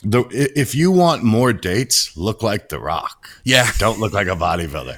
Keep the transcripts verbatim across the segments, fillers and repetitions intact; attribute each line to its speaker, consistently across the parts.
Speaker 1: The, if you want more dates, look like The Rock.
Speaker 2: Yeah.
Speaker 1: Don't look like a bodybuilder.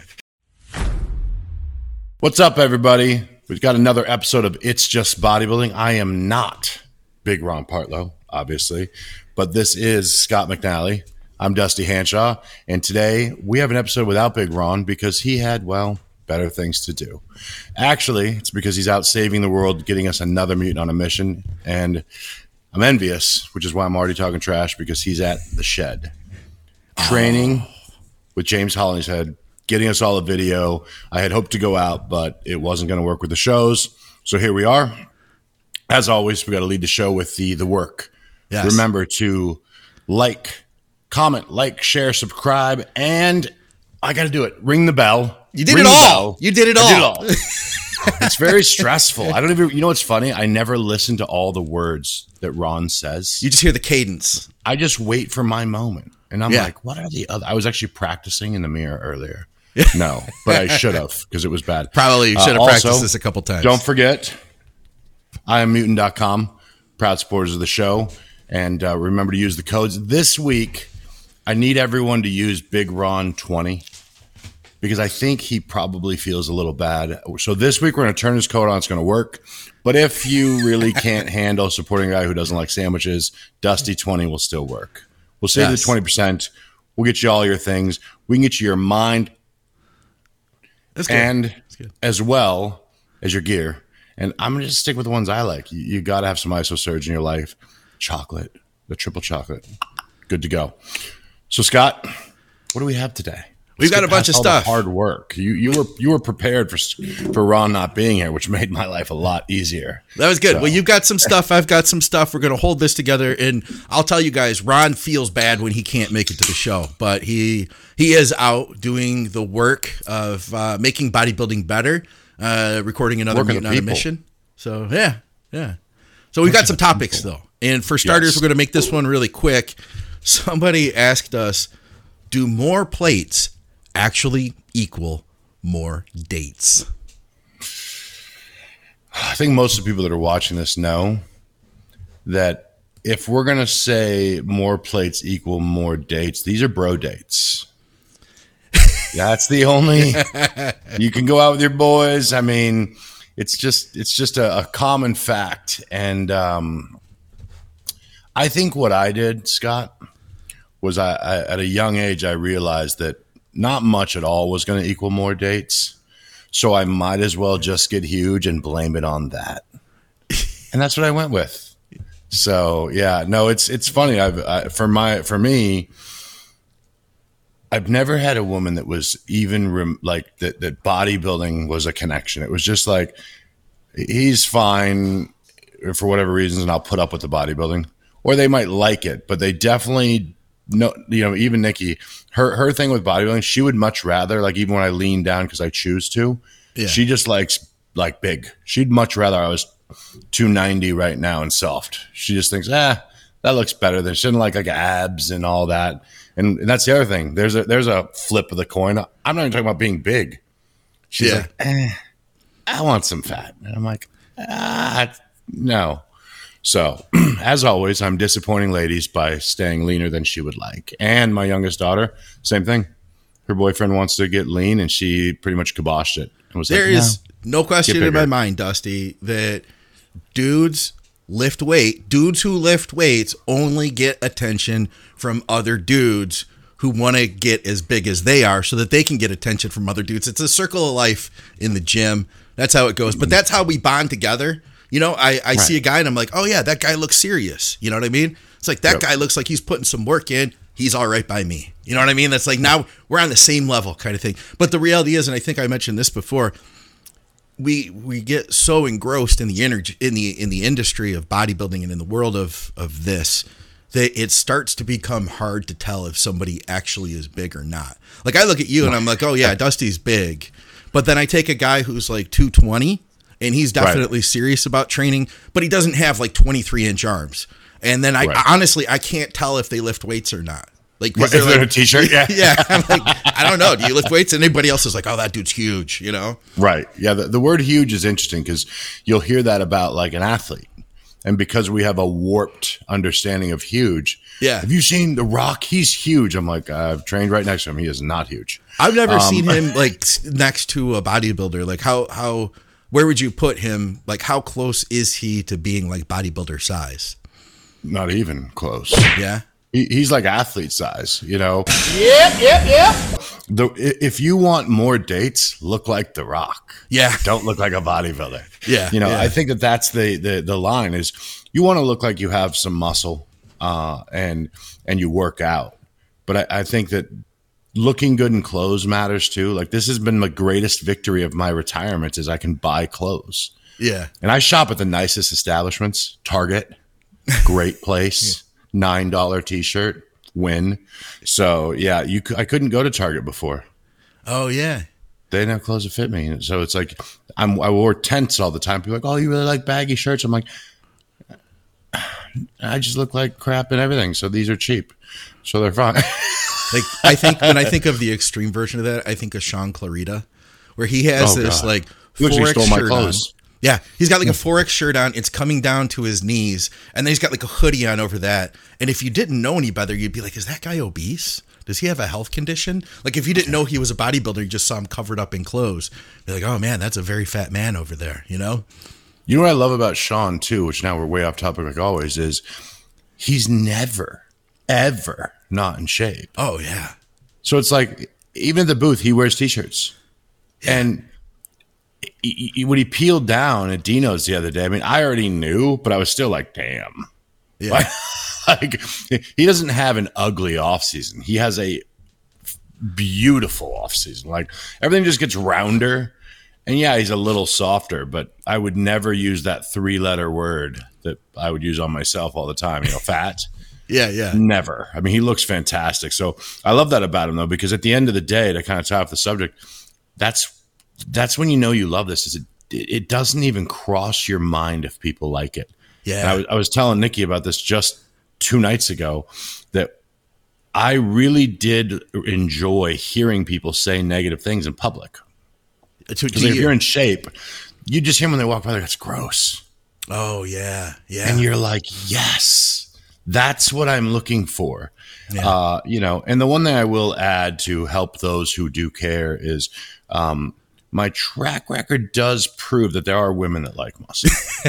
Speaker 1: What's up, everybody? We've got another episode of It's Just Bodybuilding. I am not Big Ron Partlow, obviously, but this is Scott McNally. I'm Dusty Hanshaw, and today we have an episode without Big Ron because he had, well, better things to do. Actually, it's because he's out saving the world, getting us another mutant on a mission, and I'm envious, which is why I'm already talking trash, because he's at the shed training oh. with James Hollingshead, getting us all a video. I had hoped to go out, but it wasn't going to work with the shows. So here we are. As always, we got to lead the show with the, the work. Yes. Remember to like, comment, like, share, subscribe, and I got to do it. Ring the bell.
Speaker 2: You did
Speaker 1: Ring
Speaker 2: it all. You did it all.
Speaker 1: I did it all. It's very stressful. I don't even, you know what's funny? I never listen to all the words that Ron says.
Speaker 2: You just hear the cadence.
Speaker 1: I just wait for my moment. And I'm yeah. like, what are the other? I was actually practicing in the mirror earlier. No, but I should have because it was bad.
Speaker 2: Probably you should have uh, practiced also, this a couple times.
Speaker 1: Don't forget, I am mutant dot com, proud supporters of the show. And uh, remember to use the codes. This week, I need everyone to use Big Ron twenty. Because I think he probably feels a little bad. So this week we're going to turn his code on. It's going to work. But if you really can't handle supporting a guy who doesn't like sandwiches, Dusty twenty will still work. We'll save yes. the twenty percent. We'll get you all your things. We can get you your mind That's good. and That's good. as well as your gear. And I'm going to just stick with the ones I like. You, you got to have some IsoSurge in your life. Chocolate, the triple chocolate. Good to go. So Scott, what do we have today?
Speaker 2: We've got a bunch of stuff.
Speaker 1: Hard work. You you were you were prepared for for Ron not being here, which made my life a lot easier.
Speaker 2: That was good. So. Well, you've got some stuff. I've got some stuff. We're going to hold this together, and I'll tell you guys, Ron feels bad when he can't make it to the show, but he he is out doing the work of uh, making bodybuilding better, uh, recording another Mutant on a Mission. So yeah, yeah. So we've got some topics though, and for starters, yes. we're going to make this one really quick. Somebody asked us, do more plates actually equal more dates?
Speaker 1: I think most of the people that are watching this know that if we're going to say more plates equal more dates, these are bro dates. That's the only, you can go out with your boys. I mean, it's just, it's just a, a common fact. And um, I think what I did, Scott, was I, I at a young age, I realized that not much at all was going to equal more dates. So I might as well just get huge and blame it on that. And that's what I went with. So yeah, no, it's, it's funny. I've, I, for my, for me, I've never had a woman that was even rem, like that, that bodybuilding was a connection. It was just like, he's fine for whatever reasons, and I'll put up with the bodybuilding, or they might like it, but they definitely no, you know, even Nikki, her, her thing with bodybuilding, she would much rather, like, even when I lean down because I choose to, yeah. she just likes like big. She'd much rather I was two ninety right now and soft. She just thinks, ah, that looks better than, she doesn't like like abs and all that. And, and that's the other thing. There's a, there's a flip of the coin. I'm not even talking about being big. She's yeah. like, eh, I want some fat. And I'm like, ah, no. So, as always, I'm disappointing ladies by staying leaner than she would like. And my youngest daughter, same thing. Her boyfriend wants to get lean, and she pretty much kiboshed it. And was
Speaker 2: there
Speaker 1: like,
Speaker 2: is no, no question in my mind, Dusty, that dudes lift weight. Dudes who lift weights only get attention from other dudes who want to get as big as they are so that they can get attention from other dudes. It's a circle of life in the gym. That's how it goes. But that's how we bond together. You know, I, I right. see a guy and I'm like, oh, yeah, that guy looks serious. You know what I mean? It's like that yep. guy looks like he's putting some work in. He's all right by me. You know what I mean? That's like now we're on the same level kind of thing. But the reality is, and I think I mentioned this before, we we get so engrossed in the energy in the in the industry of bodybuilding and in the world of of this that it starts to become hard to tell if somebody actually is big or not. Like I look at you and I'm like, oh yeah, Dusty's big. But then I take a guy who's like two twenty and he's definitely right. serious about training, but he doesn't have like twenty-three inch arms. And then I right. honestly, I can't tell if they lift weights or not. Like,
Speaker 1: right, if they're like, a t-shirt, yeah.
Speaker 2: yeah. I'm like, I don't know. Do you lift weights? And anybody else is like, oh, that dude's huge, you know?
Speaker 1: Right. Yeah. The, the word huge is interesting because you'll hear that about like an athlete. And because we have a warped understanding of huge.
Speaker 2: Yeah.
Speaker 1: Have you seen The Rock? He's huge. I'm like, I've trained right next to him. He is not huge.
Speaker 2: I've never
Speaker 1: um,
Speaker 2: seen him like next to a bodybuilder. Like how, how, where would you put him? Like how close is he to being like bodybuilder size?
Speaker 1: Not even close.
Speaker 2: Yeah.
Speaker 1: He, he's like athlete size, you know?
Speaker 3: Yep, yep, yep.
Speaker 1: The, if you want more dates, look like The Rock.
Speaker 2: Yeah.
Speaker 1: Don't look like a bodybuilder.
Speaker 2: Yeah.
Speaker 1: You know,
Speaker 2: yeah.
Speaker 1: I think that that's the, the, the line is you want to look like you have some muscle uh, and, and you work out. But I, I think that looking good in clothes matters too. Like this has been the greatest victory of my retirement is I can buy clothes.
Speaker 2: Yeah.
Speaker 1: And I shop at the nicest establishments, Target, great place, yeah. nine dollar t-shirt, win. So yeah, you, I couldn't go to Target before.
Speaker 2: Oh yeah.
Speaker 1: They didn't have clothes that fit me. So it's like, I'm, I wore tents all the time. People are like, oh, you really like baggy shirts? I'm like, I just look like crap and everything. So these are cheap. So they're fine.
Speaker 2: Like I think when I think of the extreme version of that, I think of Sean Clarita, where he has oh, this God. like
Speaker 1: four X stole my clothes.
Speaker 2: On. Yeah, he's got like a four X shirt on. It's coming down to his knees, and then he's got like a hoodie on over that. And if you didn't know any better, you'd be like, "Is that guy obese? Does he have a health condition?" Like if you didn't know he was a bodybuilder, you just saw him covered up in clothes. You're like, "Oh man, that's a very fat man over there," you know?
Speaker 1: You know what I love about Sean too, which now we're way off topic like always, is he's never, ever not in shape.
Speaker 2: Oh yeah.
Speaker 1: So it's like even at the booth, he wears t-shirts, yeah. and he, he, when he peeled down at Dino's the other day, I mean, I already knew, but I was still like, damn.
Speaker 2: Yeah.
Speaker 1: Like, like he doesn't have an ugly off season. He has a beautiful off season. Like everything just gets rounder. And yeah, he's a little softer, but I would never use that three letter word that I would use on myself all the time, you know, fat.
Speaker 2: Yeah, yeah.
Speaker 1: Never. I mean, he looks fantastic. So I love that about him though, because at the end of the day, to kind of tie off the subject, that's that's when you know you love this. Is it it doesn't even cross your mind if people like it.
Speaker 2: Yeah.
Speaker 1: And I was I was telling Nikki about this just two nights ago that I really did enjoy hearing people say negative things in public. Because if you. you're in shape, you just hear them when they walk by, that's gross.
Speaker 2: Oh, yeah. Yeah.
Speaker 1: And you're like, yes, that's what I'm looking for.
Speaker 2: Yeah.
Speaker 1: Uh, you know, and the one thing I will add to help those who do care is um, my track record does prove that there are women that like muscle.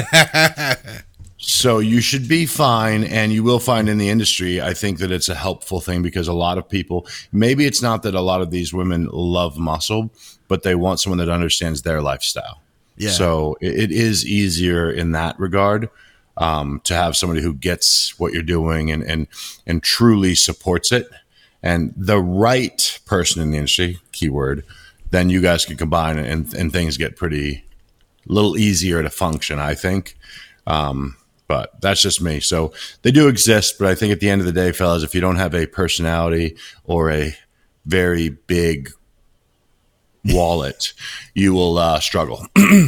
Speaker 1: So you should be fine, and you will find in the industry, I think that it's a helpful thing because a lot of people, maybe it's not that a lot of these women love muscle, but they want someone that understands their lifestyle.
Speaker 2: Yeah.
Speaker 1: So it, it is easier in that regard um, to have somebody who gets what you're doing and, and, and truly supports it. And the right person in the industry, keyword, then you guys can combine and, and things get pretty a little easier to function, I think. Um, But that's just me. So they do exist. But I think at the end of the day, fellas, if you don't have a personality or a very big wallet, you will uh, struggle.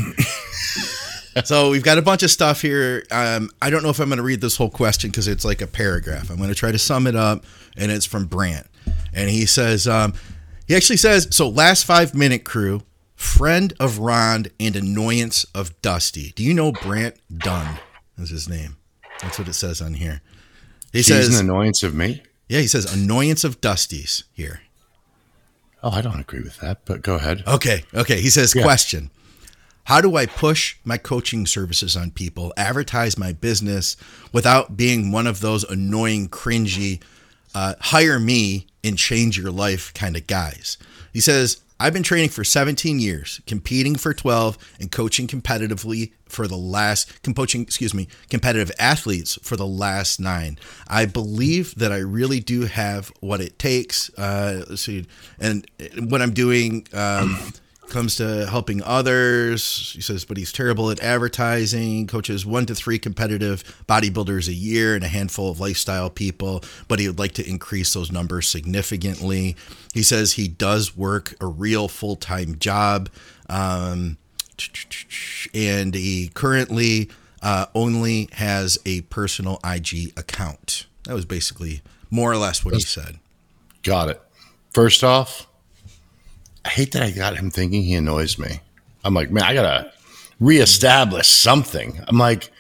Speaker 2: So we've got a bunch of stuff here. Um, I don't know if I'm going to read this whole question because it's like a paragraph. I'm going to try to sum it up. And it's from Brant. And he says, um, he actually says, so last five minute crew, friend of Rond and annoyance of Dusty. Do you know Brant Dunn? Is his name. That's what it says on here. He
Speaker 1: He's
Speaker 2: says
Speaker 1: an annoyance of me?
Speaker 2: Yeah, he says annoyance of Dusty's here.
Speaker 1: Oh, I don't agree with that, but go ahead.
Speaker 2: Okay, okay. He says,
Speaker 1: yeah.
Speaker 2: Question. How do I push my coaching services on people, advertise my business without being one of those annoying, cringy, uh, hire me and change your life kind of guys? He says, I've been training for seventeen years, competing for twelve, and coaching competitively for the last, coaching, excuse me, competitive athletes for the last nine. I believe that I really do have what it takes. Uh, let's see, and what I'm doing um, comes to helping others. He says, but he's terrible at advertising, coaches one to three competitive bodybuilders a year and a handful of lifestyle people, but he would like to increase those numbers significantly. He says he does work a real full-time job, um, and he currently uh, only has a personal I G account. That was basically more or less what he said.
Speaker 1: Got it. First off, I hate that I got him thinking he annoys me. I'm like, man, I got to reestablish something. I'm like,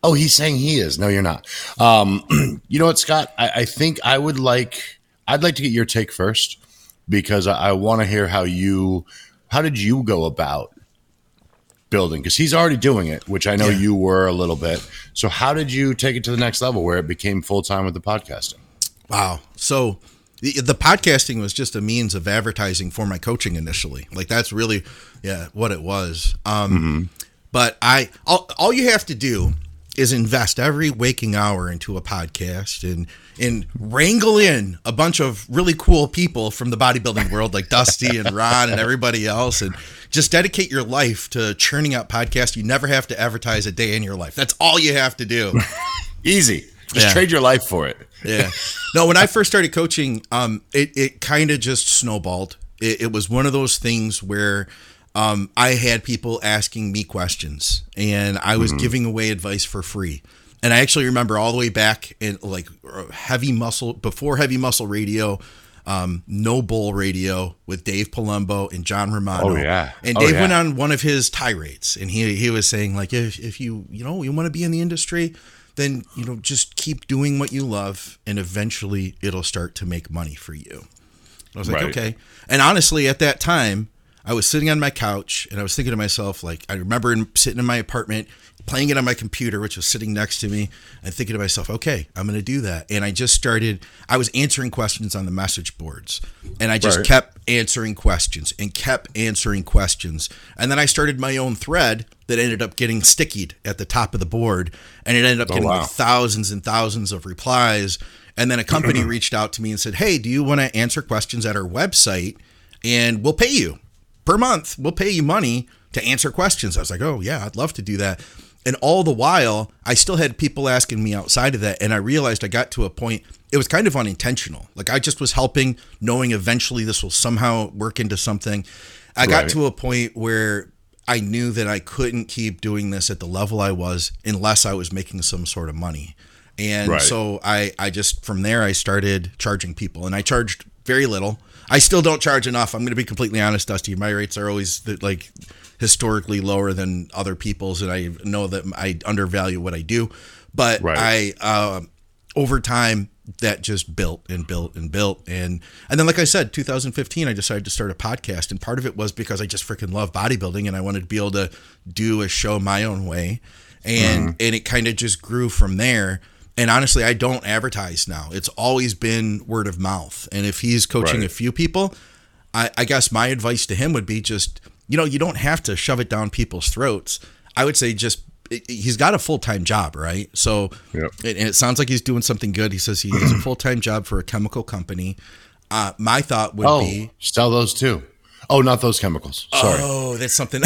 Speaker 1: Oh, he's saying he is. No, you're not. Um, you know what, Scott? I, I think I would like, I'd like to get your take first because I, I want to hear how you, how did you go about building? Because he's already doing it, which I know yeah. you were a little bit. So how did you take it to the next level where it became full-time with the podcasting?
Speaker 2: Wow. So the, the podcasting was just a means of advertising for my coaching initially. Like that's really, yeah, what it was. Um, mm-hmm. But I, all, all you have to do is invest every waking hour into a podcast and and wrangle in a bunch of really cool people from the bodybuilding world like Dusty and Ron and everybody else, and just dedicate your life to churning out podcasts. You never have to advertise a day in your life. That's all you have to do.
Speaker 1: Easy. Just yeah. trade your life for it.
Speaker 2: Yeah. No, when I first started coaching, um, it, it kind of just snowballed. It, it was one of those things where Um, I had people asking me questions and I was mm-hmm. giving away advice for free. And I actually remember all the way back in like heavy muscle, before heavy muscle radio, um, no bull radio with Dave Palumbo and John Romano.
Speaker 1: Oh yeah.
Speaker 2: And
Speaker 1: oh,
Speaker 2: Dave
Speaker 1: yeah.
Speaker 2: went on one of his tirades and he, he was saying like, if, if you, you know, you want to be in the industry, then, you know, just keep doing what you love and eventually it'll start to make money for you. I was like, right. okay. And honestly, at that time, I was sitting on my couch and I was thinking to myself, like, I remember in, sitting in my apartment, playing it on my computer, which was sitting next to me, and thinking to myself, okay, I'm going to do that. And I just started, I was answering questions on the message boards and I just right. kept answering questions and kept answering questions. And then I started my own thread that ended up getting stickied at the top of the board. And it ended up oh, getting wow. like thousands and thousands of replies. And then a company reached out to me and said, hey, do you want to answer questions at our website and we'll pay you? Per month, we'll pay you money to answer questions. I was like, oh, yeah, I'd love to do that. And all the while, I still had people asking me outside of that. And I realized I got to a point, it was kind of unintentional. Like I just was helping, knowing eventually this will somehow work into something. I got right. to a point where I knew that I couldn't keep doing this at the level I was unless I was making some sort of money. And right. so I, I just, from there, I started charging people. And I charged very little. I still don't charge enough. I'm going to be completely honest, Dusty. My rates are always like historically lower than other people's, and I know that I undervalue what I do. But right. I, uh, over time, that just built and built and built, and and then, like I said, two thousand fifteen, I decided to start a podcast, and part of it was because I just freaking love bodybuilding, and I wanted to be able to do a show my own way, and mm. and it kind of just grew from there. And honestly, I don't advertise now. It's always been word of mouth. And if he's coaching right. a few people, I, I guess my advice to him would be just, you know, you don't have to shove it down people's throats. I would say just, he's got a full-time job, right? So, yep. and it sounds like he's doing something good. He says he has a full-time job for a chemical company. Uh, my thought would
Speaker 1: oh,
Speaker 2: be.
Speaker 1: Sell those too. Oh, not those chemicals. Sorry.
Speaker 2: Oh, that's something.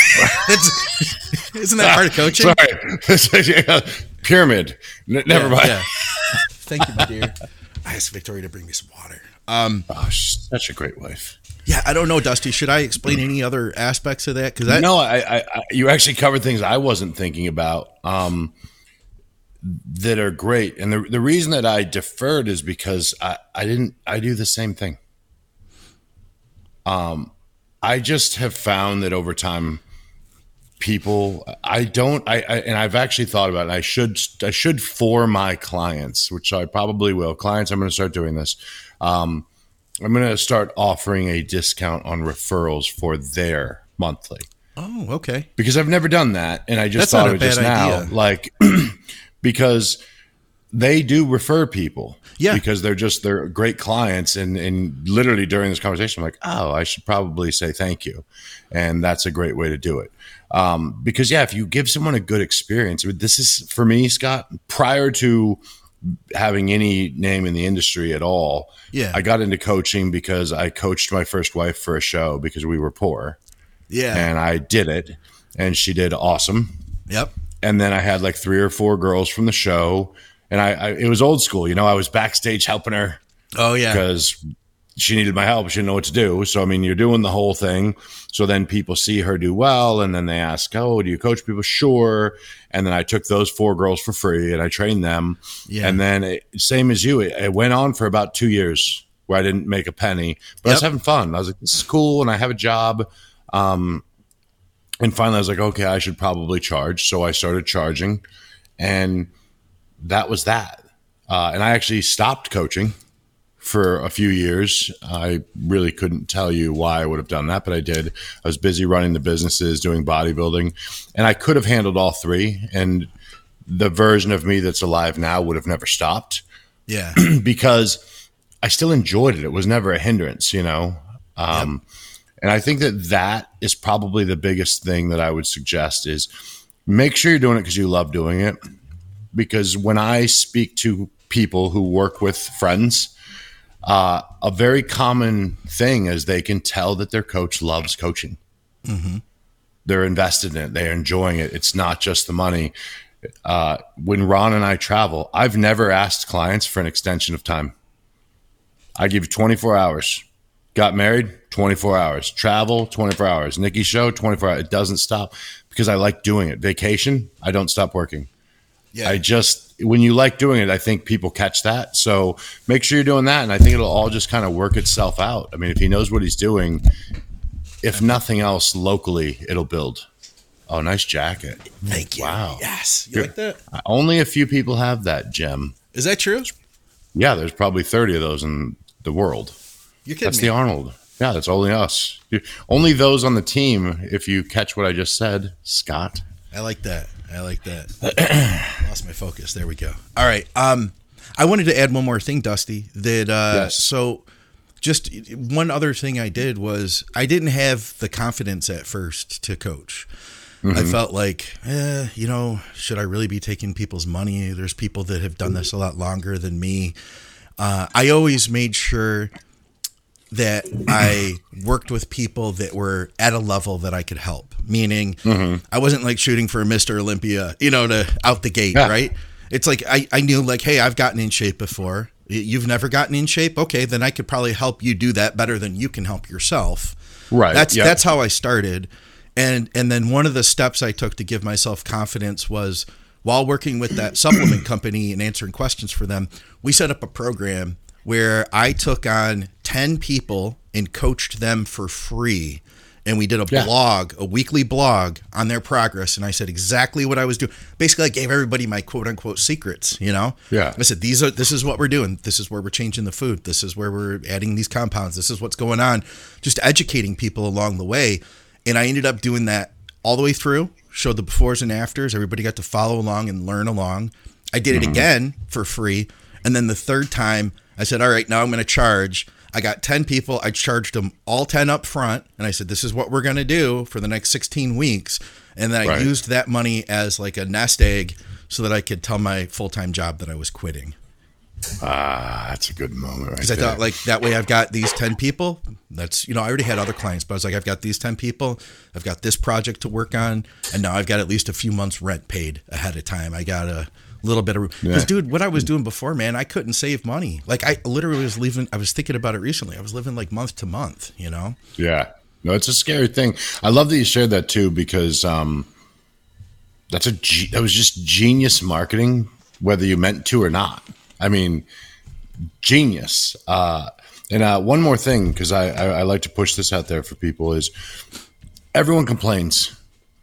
Speaker 2: that's, isn't that part of coaching?
Speaker 1: Sorry. Pyramid. N- never
Speaker 2: yeah,
Speaker 1: mind.
Speaker 2: Yeah. Thank you, my dear. I asked Victoria to bring me some water. Um,
Speaker 1: oh, she's such a great wife.
Speaker 2: Yeah, I don't know, Dusty. Should I explain any other aspects of that? Because I
Speaker 1: no, I, I, I, you actually covered things I wasn't thinking about um, that are great. And the the reason that I deferred is because I, I didn't. I do the same thing. Um, I just have found that over time. People, I don't, I, I and I've actually thought about it. I should, I should for my clients, which I probably will. Clients, I'm going to start doing this. Um, I'm going to start offering a discount on referrals for their monthly.
Speaker 2: Oh, okay.
Speaker 1: Because I've never done that, and I just
Speaker 2: That's
Speaker 1: thought of it just
Speaker 2: idea.
Speaker 1: now, like because they do refer people.
Speaker 2: Yeah.
Speaker 1: Because they're just, they're great clients. And, and literally during this conversation, I'm like, oh, I should probably say thank you. And that's a great way to do it. Um, because yeah, if you give someone a good experience, I mean, this is for me, Scott, prior to having any name in the industry at all.
Speaker 2: Yeah.
Speaker 1: I got into coaching because I coached my first wife for a show because we were poor.
Speaker 2: Yeah.
Speaker 1: And I did it and she did awesome.
Speaker 2: Yep.
Speaker 1: And then I had like three or four girls from the show. And I, I, it was old school, you know, I was backstage helping her.
Speaker 2: Oh yeah.
Speaker 1: Because she needed my help. She didn't know what to do. So, I mean, you're doing the whole thing. So then people see her do well. And then they ask, oh, do you coach people? Sure. And then I took those four girls for free and I trained them. Yeah. And then it, same as you, it, it went on for about two years where I didn't make a penny, but yep. I was having fun. I was like, this is cool. And I have a job. Um, and finally I was like, okay, I should probably charge. So I started charging. And that was that. Uh, and I actually stopped coaching for a few years. I really couldn't tell you why I would have done that, but I did. I was busy running the businesses, doing bodybuilding, and I could have handled all three. And the version of me that's alive now would have never stopped.
Speaker 2: Yeah.
Speaker 1: Because I still enjoyed it. It was never a hindrance, you know? Um, yep. And I think that that is probably the biggest thing that I would suggest is make sure you're doing it because you love doing it. Because when I speak to people who work with friends, uh, a very common thing is they can tell that their coach loves coaching. Mm-hmm. They're invested in it. They're enjoying it. It's not just the money. Uh, when Ron and I travel, I've never asked clients for an extension of time. I give you twenty-four hours. Got married, twenty-four hours. Travel, twenty-four hours. Nikki's show, twenty-four hours. It doesn't stop because I like doing it. Vacation, I don't stop working. Yeah. I just, when you like doing it, I think people catch that. So make sure you're doing that. And I think it'll all just kind of work itself out. I mean, if he knows what he's doing, if nothing else locally, it'll build. Oh, nice jacket.
Speaker 2: Thank you.
Speaker 1: Wow.
Speaker 2: Yes. You like that?
Speaker 1: Only a few people have that, Jim.
Speaker 2: Is that true?
Speaker 1: Yeah, there's probably thirty of those in the world.
Speaker 2: You're kidding
Speaker 1: That's
Speaker 2: me.
Speaker 1: the Arnold. Yeah, that's only us. Only those on the team, if you catch what I just said, Scott.
Speaker 2: I like that. I like that. Lost my focus. There we go. All right. Um, I wanted to add one more thing, Dusty. That uh,
Speaker 1: yes.
Speaker 2: So just one other thing I did was I didn't have the confidence at first to coach. Mm-hmm. I felt like, eh, you know, should I really be taking people's money? There's people that have done this a lot longer than me. Uh, I always made sure that I worked with people that were at a level that I could help. Meaning, mm-hmm. I wasn't like shooting for Mister Olympia, you know, to out the gate, yeah. right? It's like I, I knew like, hey, I've gotten in shape before. You've never gotten in shape? Okay, then I could probably help you do that better than you can help yourself.
Speaker 1: Right.
Speaker 2: That's
Speaker 1: yep.
Speaker 2: that's how I started. And and then one of the steps I took to give myself confidence was while working with that supplement company and answering questions for them, we set up a program where I took on ten people and coached them for free. And we did a yeah. blog, a weekly blog on their progress. And I said exactly what I was doing. Basically, I gave everybody my quote unquote secrets, you know?
Speaker 1: Yeah.
Speaker 2: I said, these are, this is what we're doing. This is where we're changing the food. This is where we're adding these compounds. This is what's going on. Just educating people along the way. And I ended up doing that all the way through, showed the befores and afters. Everybody got to follow along and learn along. I did it mm-hmm. again for free. And then the third time I said, all right, now I'm going to charge. I got ten people. I charged them all ten up front. And I said, this is what we're going to do for the next sixteen weeks. And then I right. used that money as like a nest egg so that I could tell my full-time job that I was quitting.
Speaker 1: Ah, that's a good moment. Right
Speaker 2: Because I thought like that way I've got these ten people. That's, you know, I already had other clients, but I was like, I've got these ten people. I've got this project to work on. And now I've got at least a few months rent paid ahead of time. I got a little bit of, because yeah. dude, what I was doing before, man, I couldn't save money. Like I literally was leaving. I was thinking about it recently. I was living like month to month, you know?
Speaker 1: Yeah. No, it's a scary thing. I love that you shared that too, because um, that's a, that was just genius marketing, whether you meant to or not. I mean, genius. Uh, and uh, one more thing, because I, I, I like to push this out there for people, is everyone complains.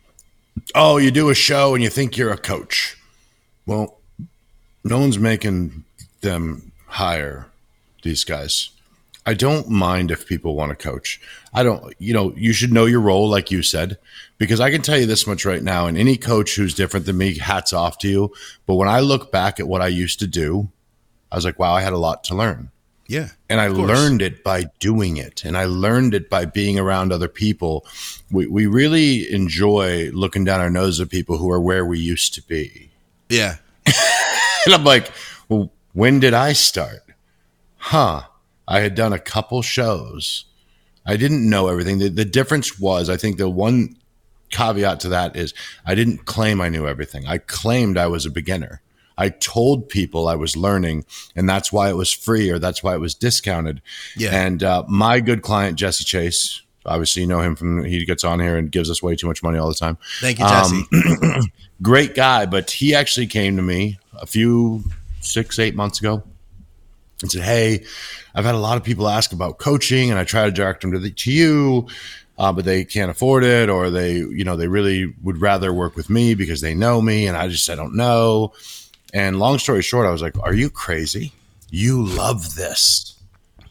Speaker 1: Oh, you do a show and you think you're a coach. Well, no one's making them hire these guys. I don't mind if people want to coach. I don't, you know, you should know your role, like you said, because I can tell you this much right now, and any coach who's different than me, hats off to you. But when I look back at what I used to do, I was like, wow, I had a lot to learn.
Speaker 2: Yeah.
Speaker 1: And I learned it by doing it. And I learned it by being around other people. We we really enjoy looking down our nose at people who are where we used to be.
Speaker 2: Yeah.
Speaker 1: And I'm like, well, when did I start? Huh. I had done a couple shows. I didn't know everything. The, the difference was, I think the one caveat to that is I didn't claim I knew everything. I claimed I was a beginner. I told people I was learning, and that's why it was free, or that's why it was discounted. Yeah. And uh, my good client, Jesse Chase, obviously you know him from, he gets on here and gives us way too much money all the time.
Speaker 2: Thank you, Jesse.
Speaker 1: Um, great guy, but he actually came to me a few, six, eight months ago and said, hey, I've had a lot of people ask about coaching, and I try to direct them to, the, to you. uh, but they can't afford it, or they, you know, they really would rather work with me because they know me, and I just, I don't know. And long story short, I was like, are you crazy? You love this.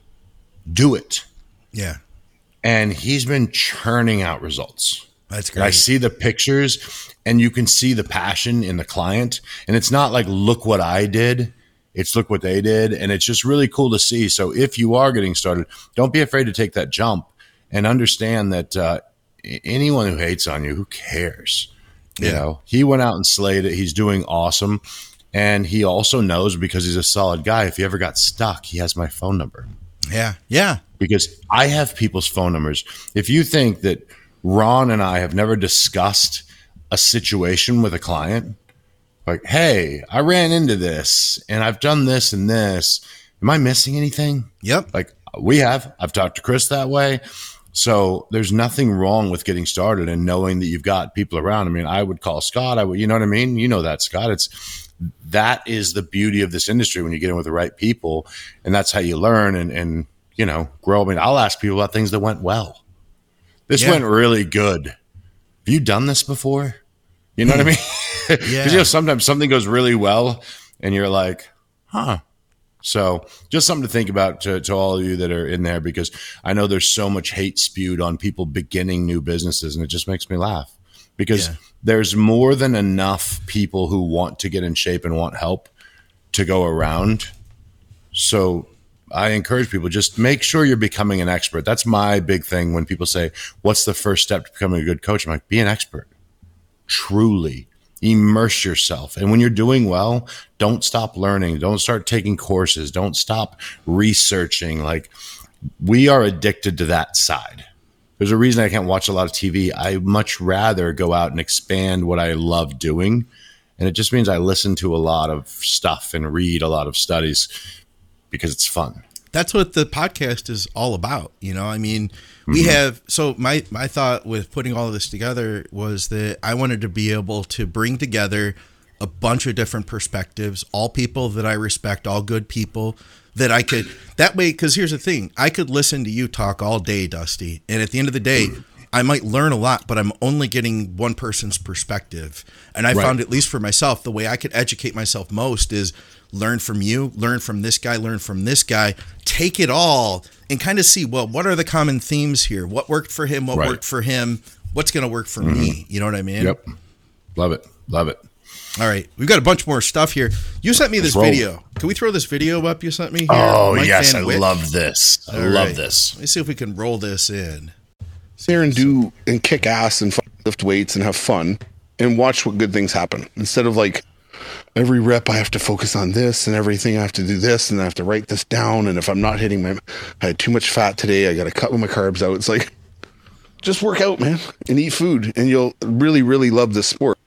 Speaker 1: Do it.
Speaker 2: Yeah.
Speaker 1: And he's been churning out results.
Speaker 2: That's great.
Speaker 1: And I see the pictures, and you can see the passion in the client. And it's not like, look what I did. It's look what they did. And it's just really cool to see. So if you are getting started, don't be afraid to take that jump and understand that uh, anyone who hates on you, who cares? You
Speaker 2: Yeah.
Speaker 1: know, he went out and slayed it. He's doing awesome. And he also knows, because he's a solid guy, if he ever got stuck, he has my phone number.
Speaker 2: Yeah. Yeah.
Speaker 1: Because I have people's phone numbers. If you think that Ron and I have never discussed a situation with a client, like, hey, I ran into this and I've done this and this. Am I missing anything?
Speaker 2: Yep.
Speaker 1: Like, we have. I've talked to Chris that way. So there's nothing wrong with getting started and knowing that you've got people around. I mean, I would call Scott. I would, you know what I mean? You know that, Scott. It's that is the beauty of this industry when you get in with the right people, and that's how you learn and, and you know, grow. I mean, I'll ask people about things that went well. This
Speaker 2: Yeah.
Speaker 1: went really good. Have you done this before? You know what I mean? Because
Speaker 2: Yeah.
Speaker 1: you know, sometimes something goes really well, and you're like, huh. So just something to think about to, to all of you that are in there, because I know there's so much hate spewed on people beginning new businesses, and it just makes me laugh, because
Speaker 2: Yeah.
Speaker 1: there's more than enough people who want to get in shape and want help to go around. So I encourage people, just make sure you're becoming an expert. That's my big thing when people say, what's the first step to becoming a good coach? I'm like, be an expert. Truly immerse yourself. And when you're doing well, don't stop learning. Don't start taking courses. Don't stop researching. Like, we are addicted to that side. There's a reason I can't watch a lot of T V. I much rather go out and expand what I love doing. And it just means I listen to a lot of stuff and read a lot of studies because it's fun.
Speaker 2: That's what the podcast is all about. You know, I mean, we mm-hmm. have, so my, my thought with putting all of this together was that I wanted to be able to bring together a bunch of different perspectives, all people that I respect, all good people that I could, that way, because here's the thing, I could listen to you talk all day, Dusty. And at the end of the day, I might learn a lot, but I'm only getting one person's perspective. And I right. found, at least for myself, the way I could educate myself most is learn from you, learn from this guy, learn from this guy, take it all and kind of see, well, what are the common themes here? What worked for him? What right. worked for him? What's going to work for mm-hmm. me? You know what I mean?
Speaker 1: Yep. Love it. Love it.
Speaker 2: All right. We've got a bunch more stuff here. You sent me this video. Can we throw this video up you sent me here?
Speaker 1: Oh, Mike yes. Van I Wick. love this. I all love right. this.
Speaker 2: Let me see if we can roll this in.
Speaker 3: Sit here and do and kick ass and lift weights and have fun and watch what good things happen. Instead of like every rep I have to focus on this and everything I have to do this and I have to write this down. And if I'm not hitting my, I had too much fat today, I got to cut my carbs out. It's like, just work out, man, and eat food and you'll really, really love this sport.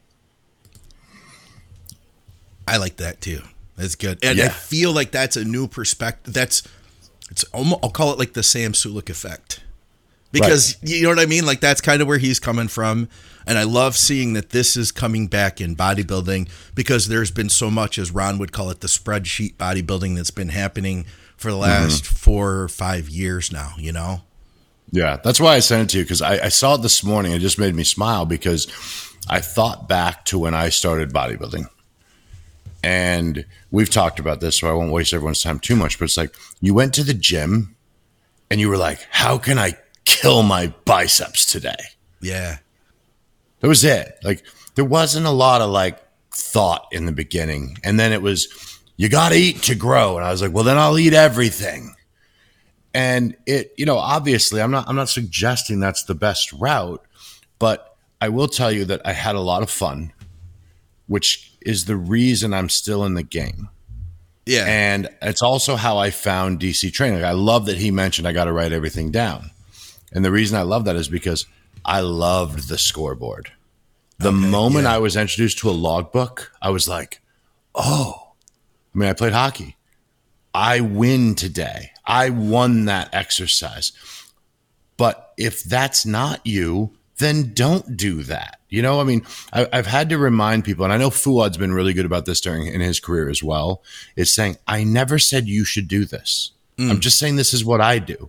Speaker 2: I like that too. That's good. And
Speaker 1: yeah.
Speaker 2: I feel like that's a new perspective. That's, it's almost, I'll call it like the Sam Sulek effect. Because right. you know what I mean? Like, that's kind of where he's coming from. And I love seeing that this is coming back in bodybuilding, because there's been so much, as Ron would call it, the spreadsheet bodybuilding that's been happening for the last mm-hmm. four or five years now, you know?
Speaker 1: Yeah, that's why I sent it to you, because I, I saw it this morning. It just made me smile, because I thought back to when I started bodybuilding. And we've talked about this, so I won't waste everyone's time too much. But it's like, you went to the gym and you were like, how can I kill my biceps today?
Speaker 2: Yeah.
Speaker 1: That was it. Like, there wasn't a lot of like thought in the beginning. And then it was, you got to eat to grow. And I was like, well, then I'll eat everything. And it, you know, obviously I'm not, I'm not suggesting that's the best route, but I will tell you that I had a lot of fun, which is the reason I'm still in the game.
Speaker 2: Yeah.
Speaker 1: And it's also how I found D C training. I love that he mentioned I got to write everything down. And the reason I love that is because I loved the scoreboard. The okay, moment yeah. I was introduced to a logbook, I was like, oh, I mean, I played hockey. I win today. I won that exercise. But if that's not you, then don't do that. You know, I mean, I, I've had to remind people, and I know Fuad's been really good about this during in his career as well, is saying, I never said you should do this. Mm. I'm just saying this is what I do.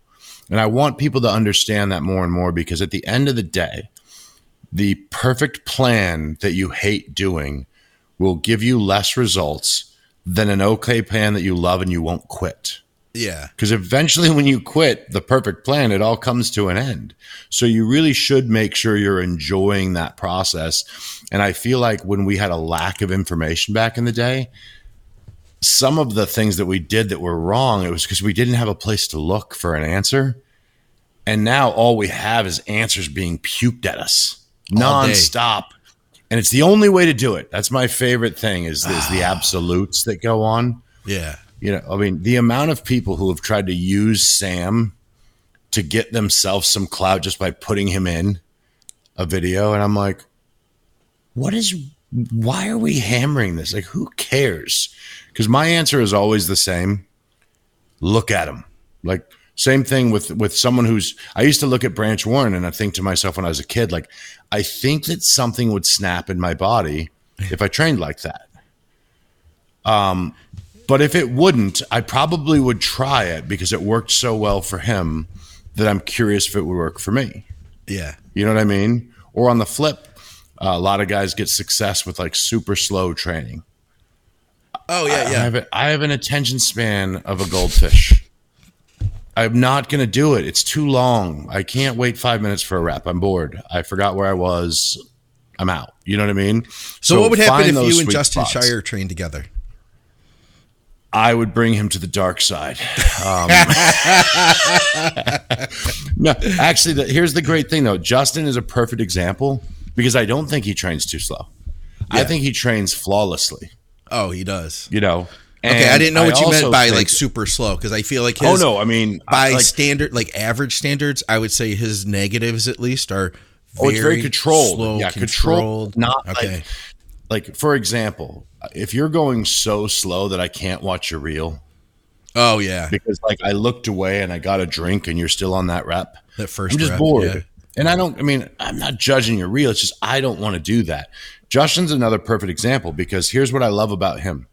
Speaker 1: And I want people to understand that more and more, because at the end of the day, the perfect plan that you hate doing will give you less results than an okay plan that you love and you won't quit.
Speaker 2: Yeah.
Speaker 1: Because eventually when you quit the perfect plan, it all comes to an end. So you really should make sure you're enjoying that process. And I feel like when we had a lack of information back in the day, some of the things that we did that were wrong, it was because we didn't have a place to look for an answer. And now all we have is answers being puked at us nonstop. And it's the only way to do it. That's my favorite thing is, is the absolutes that go on.
Speaker 2: Yeah.
Speaker 1: You know, I mean, the amount of people who have tried to use Sam to get themselves some clout just by putting him in a video. And I'm like, what is, why are we hammering this? Like, who cares? Because my answer is always the same. Look at him. Like, same thing with, with someone who's, I used to look at Branch Warren and I think to myself when I was a kid, like, I think that something would snap in my body if I trained like that. Um, but if it wouldn't, I probably would try it because it worked so well for him that I'm curious if it would work for me.
Speaker 2: Yeah.
Speaker 1: You know what I mean? Or on the flip, uh, a lot of guys get success with like super slow training.
Speaker 2: Oh yeah, yeah.
Speaker 1: I have, a, I have an attention span of a goldfish. I'm not going to do it. It's too long. I can't wait five minutes for a rep. I'm bored. I forgot where I was. I'm out. You know what I mean?
Speaker 2: So, so what would happen if you and Justin
Speaker 1: spots.
Speaker 2: Shire trained together?
Speaker 1: I would bring him to the dark side. Um, no, actually, the, here's the great thing, though. Justin is a perfect example because I don't think he trains too slow. Yeah. I think he trains flawlessly.
Speaker 2: Oh, he does.
Speaker 1: You know?
Speaker 2: Okay, I didn't know what I you meant by like super slow because I feel like his,
Speaker 1: oh no, I mean
Speaker 2: by
Speaker 1: like,
Speaker 2: standard like average standards, I would say his negatives at least are very,
Speaker 1: oh, it's very controlled.
Speaker 2: Slow,
Speaker 1: yeah,
Speaker 2: controlled.
Speaker 1: controlled. Not
Speaker 2: okay.
Speaker 1: like, like for example, if you're going so slow that I can't watch your reel.
Speaker 2: Oh yeah,
Speaker 1: because like I looked away and I got a drink and you're still on that rep.
Speaker 2: That first,
Speaker 1: I'm just
Speaker 2: rep,
Speaker 1: bored,
Speaker 2: yeah.
Speaker 1: And I don't. I mean, I'm not judging your reel. It's just I don't want to do that. Justin's another perfect example because here's what I love about him.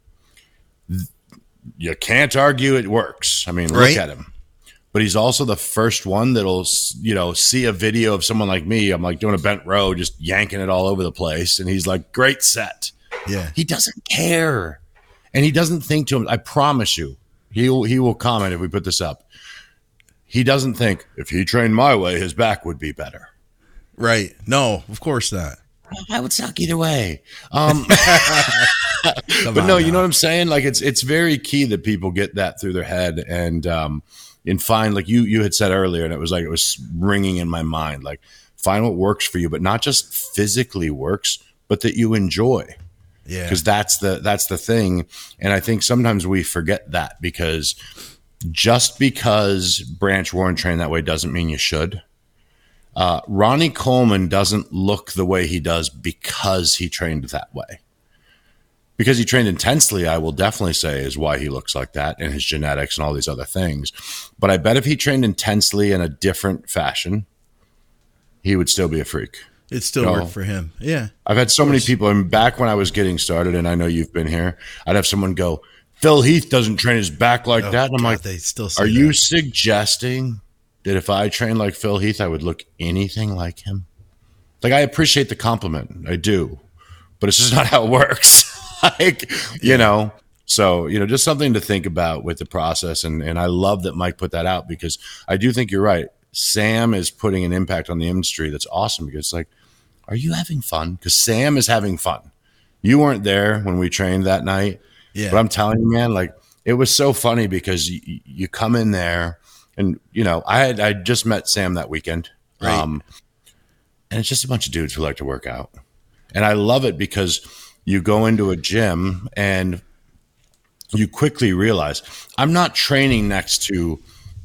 Speaker 1: You can't argue it works. I mean,
Speaker 2: right?
Speaker 1: Look at him. But he's also the first one that'll, you know, see a video of someone like me. I'm like doing a bent row, just yanking it all over the place. And he's like, great set.
Speaker 2: Yeah.
Speaker 1: He doesn't care. And he doesn't think to him. I promise you, he will, he will comment if we put this up. He doesn't think if he trained my way, his back would be better.
Speaker 2: Right. No, of course not.
Speaker 1: I would suck either way. Um, but no, you know what I'm saying? Like it's, it's very key that people get that through their head and, um, and find, like you, you had said earlier, and it was like, it was ringing in my mind, like find what works for you, but not just physically works, but that you enjoy.
Speaker 2: Yeah.
Speaker 1: Cause that's the, that's the thing. And I think sometimes we forget that because just because Branch Warren trained that way doesn't mean you should. Uh, Ronnie Coleman doesn't look the way he does because he trained that way. Because he trained intensely, I will definitely say is why he looks like that and his genetics and all these other things. But I bet if he trained intensely in a different fashion, he would still be a freak.
Speaker 2: It still
Speaker 1: you know?
Speaker 2: worked for him. Yeah.
Speaker 1: I've had so many people, and back when I was getting started, and I know you've been here, I'd have someone go, Phil Heath doesn't train his back like
Speaker 2: oh,
Speaker 1: that. And I'm
Speaker 2: God,
Speaker 1: like,
Speaker 2: they still say
Speaker 1: are
Speaker 2: that.
Speaker 1: you suggesting that if I trained like Phil Heath, I would look anything like him? Like, I appreciate the compliment. I do. But it's just not how it works. like, you know, so, you know, just something to think about with the process. And, and I love that Mike put that out because I do think you're right. Sam is putting an impact on the industry that's awesome because it's like, are you having fun? Because Sam is having fun. You weren't there when we trained that night.
Speaker 2: Yeah.
Speaker 1: But I'm telling you, man, like, it was so funny because you, you come in there and, you know, I had I just met Sam that weekend.
Speaker 2: Right.
Speaker 1: Um, and it's just a bunch of dudes who like to work out. And I love it because you go into a gym and you quickly realize I'm not training next to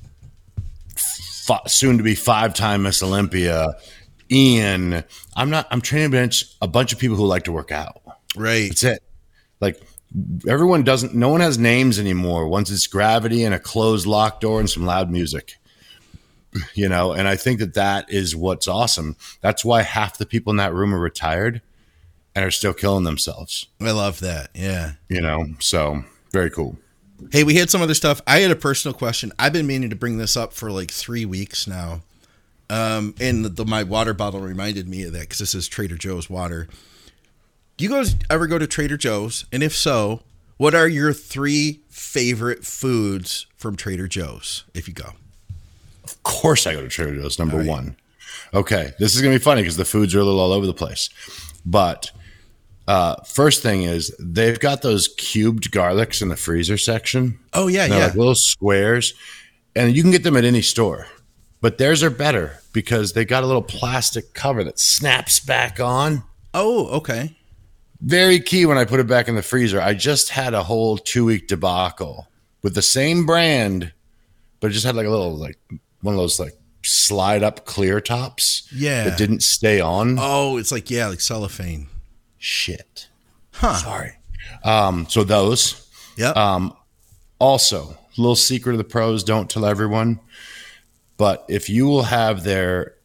Speaker 1: f- soon to be five-time Miss Olympia, Ian. I'm not, I'm training against a bunch of people who like to work out.
Speaker 2: Right.
Speaker 1: That's it. Like, everyone doesn't, no one has names anymore. Once it's gravity and a closed locked door and some loud music, you know? And I think that that is what's awesome. That's why half the people in that room are retired and are still killing themselves.
Speaker 2: I love that. Yeah.
Speaker 1: You know? So very cool.
Speaker 2: Hey, we had some other stuff. I had a personal question. I've been meaning to bring this up for like three weeks now. Um, and the, the, my water bottle reminded me of that because this is Trader Joe's water. Do you guys ever go to Trader Joe's? And if so, what are your three favorite foods from Trader Joe's if you go?
Speaker 1: Of course I go to Trader Joe's, number right. one. Okay, this is going to be funny because the foods are a little all over the place. But uh, first thing is they've got those cubed garlics in the freezer section.
Speaker 2: Oh, yeah,
Speaker 1: They're
Speaker 2: yeah.
Speaker 1: like little squares. And you can get them at any store. But theirs are better because they got a little plastic cover that snaps back on.
Speaker 2: Oh, okay.
Speaker 1: Very key when I put it back in the freezer. I just had a whole two-week debacle with the same brand, but it just had like a little, like one of those like slide-up clear tops.
Speaker 2: Yeah.
Speaker 1: That didn't stay on.
Speaker 2: Oh, it's like, yeah, like cellophane.
Speaker 1: Shit.
Speaker 2: Huh.
Speaker 1: Sorry. Um, so those.
Speaker 2: Yep.
Speaker 1: Um, also, little secret of the pros, don't tell everyone. But if you will have their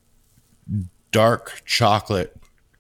Speaker 1: dark chocolate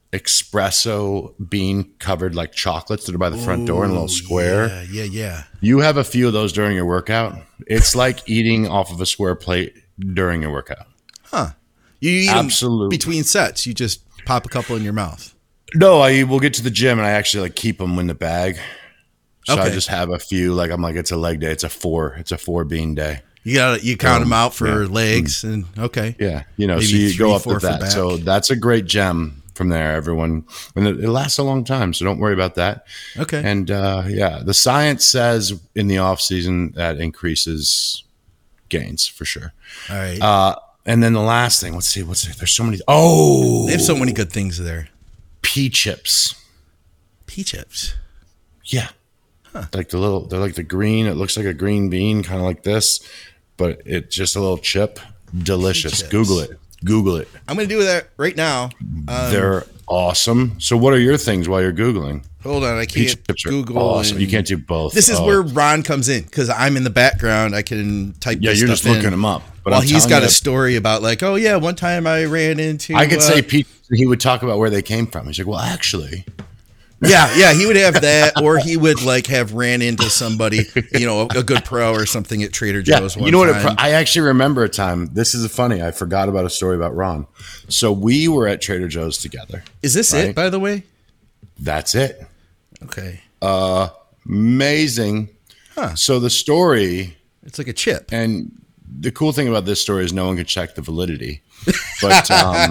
Speaker 1: espresso bean covered like chocolates that are by the front Ooh, door in a little square.
Speaker 2: Yeah, yeah, yeah.
Speaker 1: You have a few of those during your workout. It's like eating off of a square plate during your workout.
Speaker 2: Huh. You eat
Speaker 1: Absolutely.
Speaker 2: Between sets, you just pop a couple in your mouth.
Speaker 1: No, I will get to the gym and I actually like keep them in the bag. So
Speaker 2: okay.
Speaker 1: I just have a few. Like I'm like, it's a leg day. It's a four. It's a four bean day.
Speaker 2: You got you count um, them out for
Speaker 1: yeah.
Speaker 2: legs and okay.
Speaker 1: Yeah, you know,
Speaker 2: Maybe
Speaker 1: so you
Speaker 2: three,
Speaker 1: go up with that.
Speaker 2: back.
Speaker 1: So that's a great gem from there, everyone. And it, it lasts a long time, so don't worry about that.
Speaker 2: Okay.
Speaker 1: And uh, yeah, the science says in the off season that increases gains for sure.
Speaker 2: All right.
Speaker 1: Uh, and then the last thing, let's see, what's there? There's so many. Oh,
Speaker 2: they have so many good things there.
Speaker 1: Pea chips.
Speaker 2: Pea chips.
Speaker 1: Yeah. Huh. Like the little, they're like the green. It looks like a green bean, kind of like this, but it's just a little chip. Delicious. Google it. Google it.
Speaker 2: I'm going to do that right now. Um,
Speaker 1: They're awesome. So what are your things while you're Googling?
Speaker 2: Hold on. I can't Google.
Speaker 1: Awesome. You can't do both.
Speaker 2: This is
Speaker 1: oh.
Speaker 2: where Ron comes in because I'm in the background. I can type
Speaker 1: Yeah,
Speaker 2: this
Speaker 1: you're
Speaker 2: stuff
Speaker 1: just looking
Speaker 2: in.
Speaker 1: them up. But
Speaker 2: Well,
Speaker 1: I'm
Speaker 2: he's got
Speaker 1: you
Speaker 2: a story about like, oh, yeah, one time I ran into.
Speaker 1: I could
Speaker 2: uh,
Speaker 1: say Pete. He would talk about where they came from. He's like, well, actually.
Speaker 2: Yeah, yeah, he would have that, or he would like have ran into somebody, you know, a, a good pro or something at Trader Joe's.
Speaker 1: Yeah,
Speaker 2: one
Speaker 1: you know what?
Speaker 2: time.
Speaker 1: It, I actually remember a time. This is funny. I forgot about a story about Ron. So we were at Trader Joe's together.
Speaker 2: Is this right? it? By the way,
Speaker 1: that's it.
Speaker 2: Okay.
Speaker 1: Uh, amazing.
Speaker 2: Huh.
Speaker 1: So the story.
Speaker 2: It's like a chip.
Speaker 1: And the cool thing about this story is no one can check the validity. But um,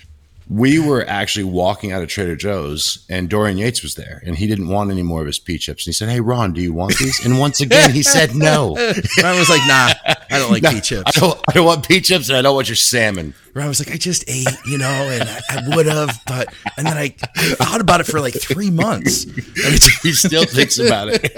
Speaker 1: we were actually walking out of Trader Joe's and Dorian Yates was there and he didn't want any more of his pea chips. And he said, hey, Ron, do you want these? And once again, he said no.
Speaker 2: Ron was like, nah, I don't like
Speaker 1: no,
Speaker 2: pea chips.
Speaker 1: I don't, I don't want pea chips and I don't want your salmon.
Speaker 2: Ron was like, I just ate, you know, and I, I would have, but, and then I, I thought about it for like three months. And
Speaker 1: he still thinks about it.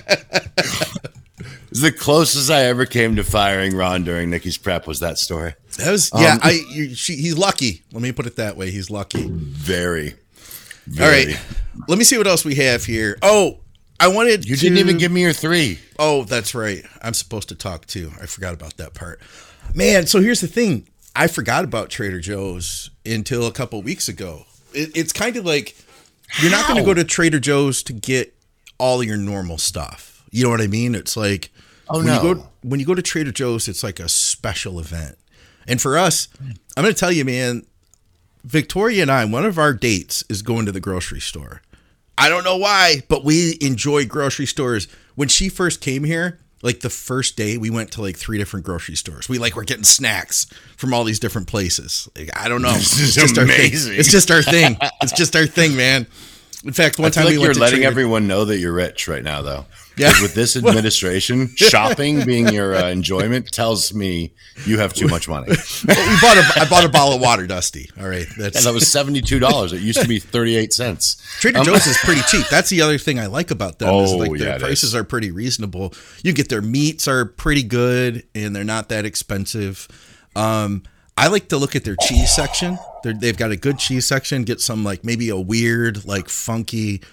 Speaker 1: It's the closest I ever came to firing Ron during Nikki's prep was that story.
Speaker 2: That was yeah. Um, I you, she, he's lucky. Let me put it that way. He's lucky.
Speaker 1: Very, very.
Speaker 2: All right. Let me see what else we have here. Oh, I wanted.
Speaker 1: You
Speaker 2: to,
Speaker 1: didn't even give me your three.
Speaker 2: Oh, that's right. I'm supposed to talk too. I forgot about that part. Man, so here's the thing. I forgot about Trader Joe's until a couple weeks ago. It, it's kind of like you're How? not going to go to Trader Joe's to get all your normal stuff. You know what I mean? It's like.
Speaker 1: Oh,
Speaker 2: when
Speaker 1: no.
Speaker 2: You go, when you go to Trader Joe's, it's like a special event. And for us, I'm going to tell you, man, Victoria and I, one of our dates is going to the grocery store. I don't know why, but we enjoy grocery stores. When she first came here, like the first day, we went to like three different grocery stores. We like were getting snacks from all these different places. Like, I don't know.
Speaker 1: This is
Speaker 2: it's just
Speaker 1: amazing.
Speaker 2: Our thing. It's just our thing. It's just our thing, man. In fact, one
Speaker 1: I feel
Speaker 2: time
Speaker 1: like
Speaker 2: we went
Speaker 1: you're
Speaker 2: to
Speaker 1: letting
Speaker 2: Trader-
Speaker 1: everyone know that you're rich right now, though.
Speaker 2: Yeah.
Speaker 1: With this administration, shopping being your uh, enjoyment tells me you have too much money.
Speaker 2: Well, we bought a, I bought a bottle of water, Dusty. All right, that's
Speaker 1: and that was seventy-two dollars. It used to be thirty-eight cents.
Speaker 2: Trader
Speaker 1: um,
Speaker 2: Joe's is pretty cheap. That's the other thing I like about them.
Speaker 1: Oh,
Speaker 2: is like their
Speaker 1: yeah,
Speaker 2: prices are pretty reasonable. You get their meats are pretty good, and they're not that expensive. Um, I like to look at their cheese section. They're, they've got a good cheese section. Get some like maybe a weird, like funky, like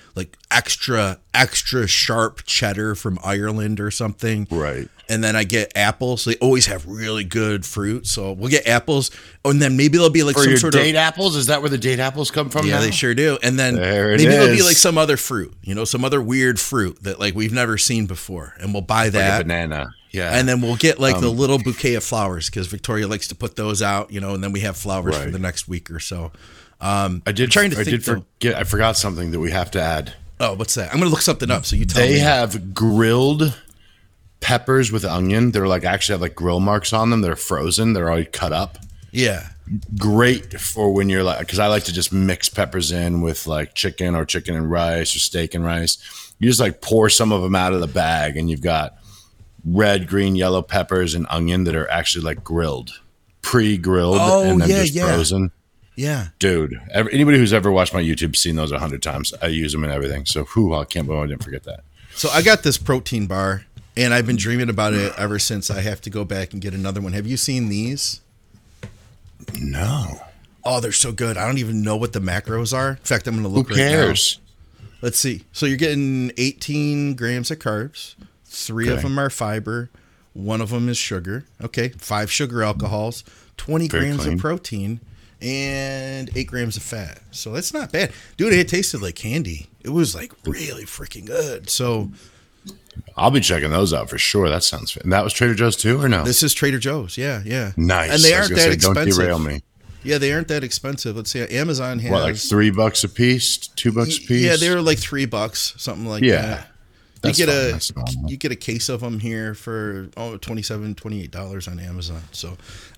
Speaker 2: extra, extra sharp cheddar from Ireland or something.
Speaker 1: Right.
Speaker 2: And then I get apples. They always have really good fruit. So we'll get apples. Oh, and then maybe there'll be like
Speaker 1: For
Speaker 2: some
Speaker 1: your
Speaker 2: sort
Speaker 1: date
Speaker 2: of.
Speaker 1: apples? Is that where the date apples come from
Speaker 2: Yeah,
Speaker 1: now?
Speaker 2: they sure do. And then
Speaker 1: There it
Speaker 2: maybe there'll be
Speaker 1: is.
Speaker 2: like some other fruit, you know, some other weird fruit that like we've never seen before. And we'll buy
Speaker 1: Like
Speaker 2: that.
Speaker 1: a banana. Yeah.
Speaker 2: And then we'll get like
Speaker 1: Um,
Speaker 2: the little bouquet of flowers because Victoria likes to put those out, you know, and then we have flowers for
Speaker 1: Right.
Speaker 2: the next week or so. Um,
Speaker 1: I did
Speaker 2: I'm trying to
Speaker 1: I
Speaker 2: think,
Speaker 1: did
Speaker 2: though.
Speaker 1: forget I forgot something that we have to add.
Speaker 2: Oh, what's that? I'm going to look something up. So you tell
Speaker 1: They
Speaker 2: me.
Speaker 1: have grilled peppers with onion. They're like actually have like grill marks on them. They're frozen. They're already cut up.
Speaker 2: Yeah.
Speaker 1: Great for when you're like, because I like to just mix peppers in with like chicken or chicken and rice or steak and rice. You just like pour some of them out of the bag and you've got red, green, yellow peppers and onion that are actually like grilled, pre-grilled
Speaker 2: Oh,
Speaker 1: and then
Speaker 2: yeah,
Speaker 1: just
Speaker 2: yeah.
Speaker 1: frozen.
Speaker 2: Yeah.
Speaker 1: Dude, every, anybody who's ever watched my YouTube seen those a hundred times. I use them and everything. So, whew, I can't believe I didn't forget that.
Speaker 2: So I got this protein bar and I've been dreaming about it ever since. I have to go back and get another one. Have you seen these?
Speaker 1: No.
Speaker 2: Oh, they're so good. I don't even know what the macros are. In fact, I'm going to
Speaker 1: Who
Speaker 2: look right now.
Speaker 1: cares?
Speaker 2: Let's see. So you're getting eighteen grams of carbs. Three of
Speaker 1: Okay.
Speaker 2: them are fiber. One of them is sugar. Okay. Five sugar alcohols. twenty
Speaker 1: Very
Speaker 2: grams
Speaker 1: clean.
Speaker 2: of protein. And eight grams of fat. So that's not bad. Dude, it tasted like candy. It was like really freaking good. So
Speaker 1: I'll be checking those out for sure. That sounds fit. And that was Trader Joe's too, or no?
Speaker 2: this is Trader Joe's. Yeah, yeah.
Speaker 1: Nice.
Speaker 2: And they
Speaker 1: I was
Speaker 2: aren't
Speaker 1: gonna
Speaker 2: that
Speaker 1: say,
Speaker 2: expensive.
Speaker 1: Don't derail me.
Speaker 2: Yeah, they aren't that expensive. Let's see. Amazon has
Speaker 1: What, like three bucks a piece, two bucks a piece?
Speaker 2: Yeah, they were like three bucks, something like
Speaker 1: Yeah.
Speaker 2: that.
Speaker 1: That's
Speaker 2: you get
Speaker 1: fine.
Speaker 2: a
Speaker 1: That's normal.
Speaker 2: you get a case of them here for oh twenty-seven dollars, twenty-eight dollars on Amazon. So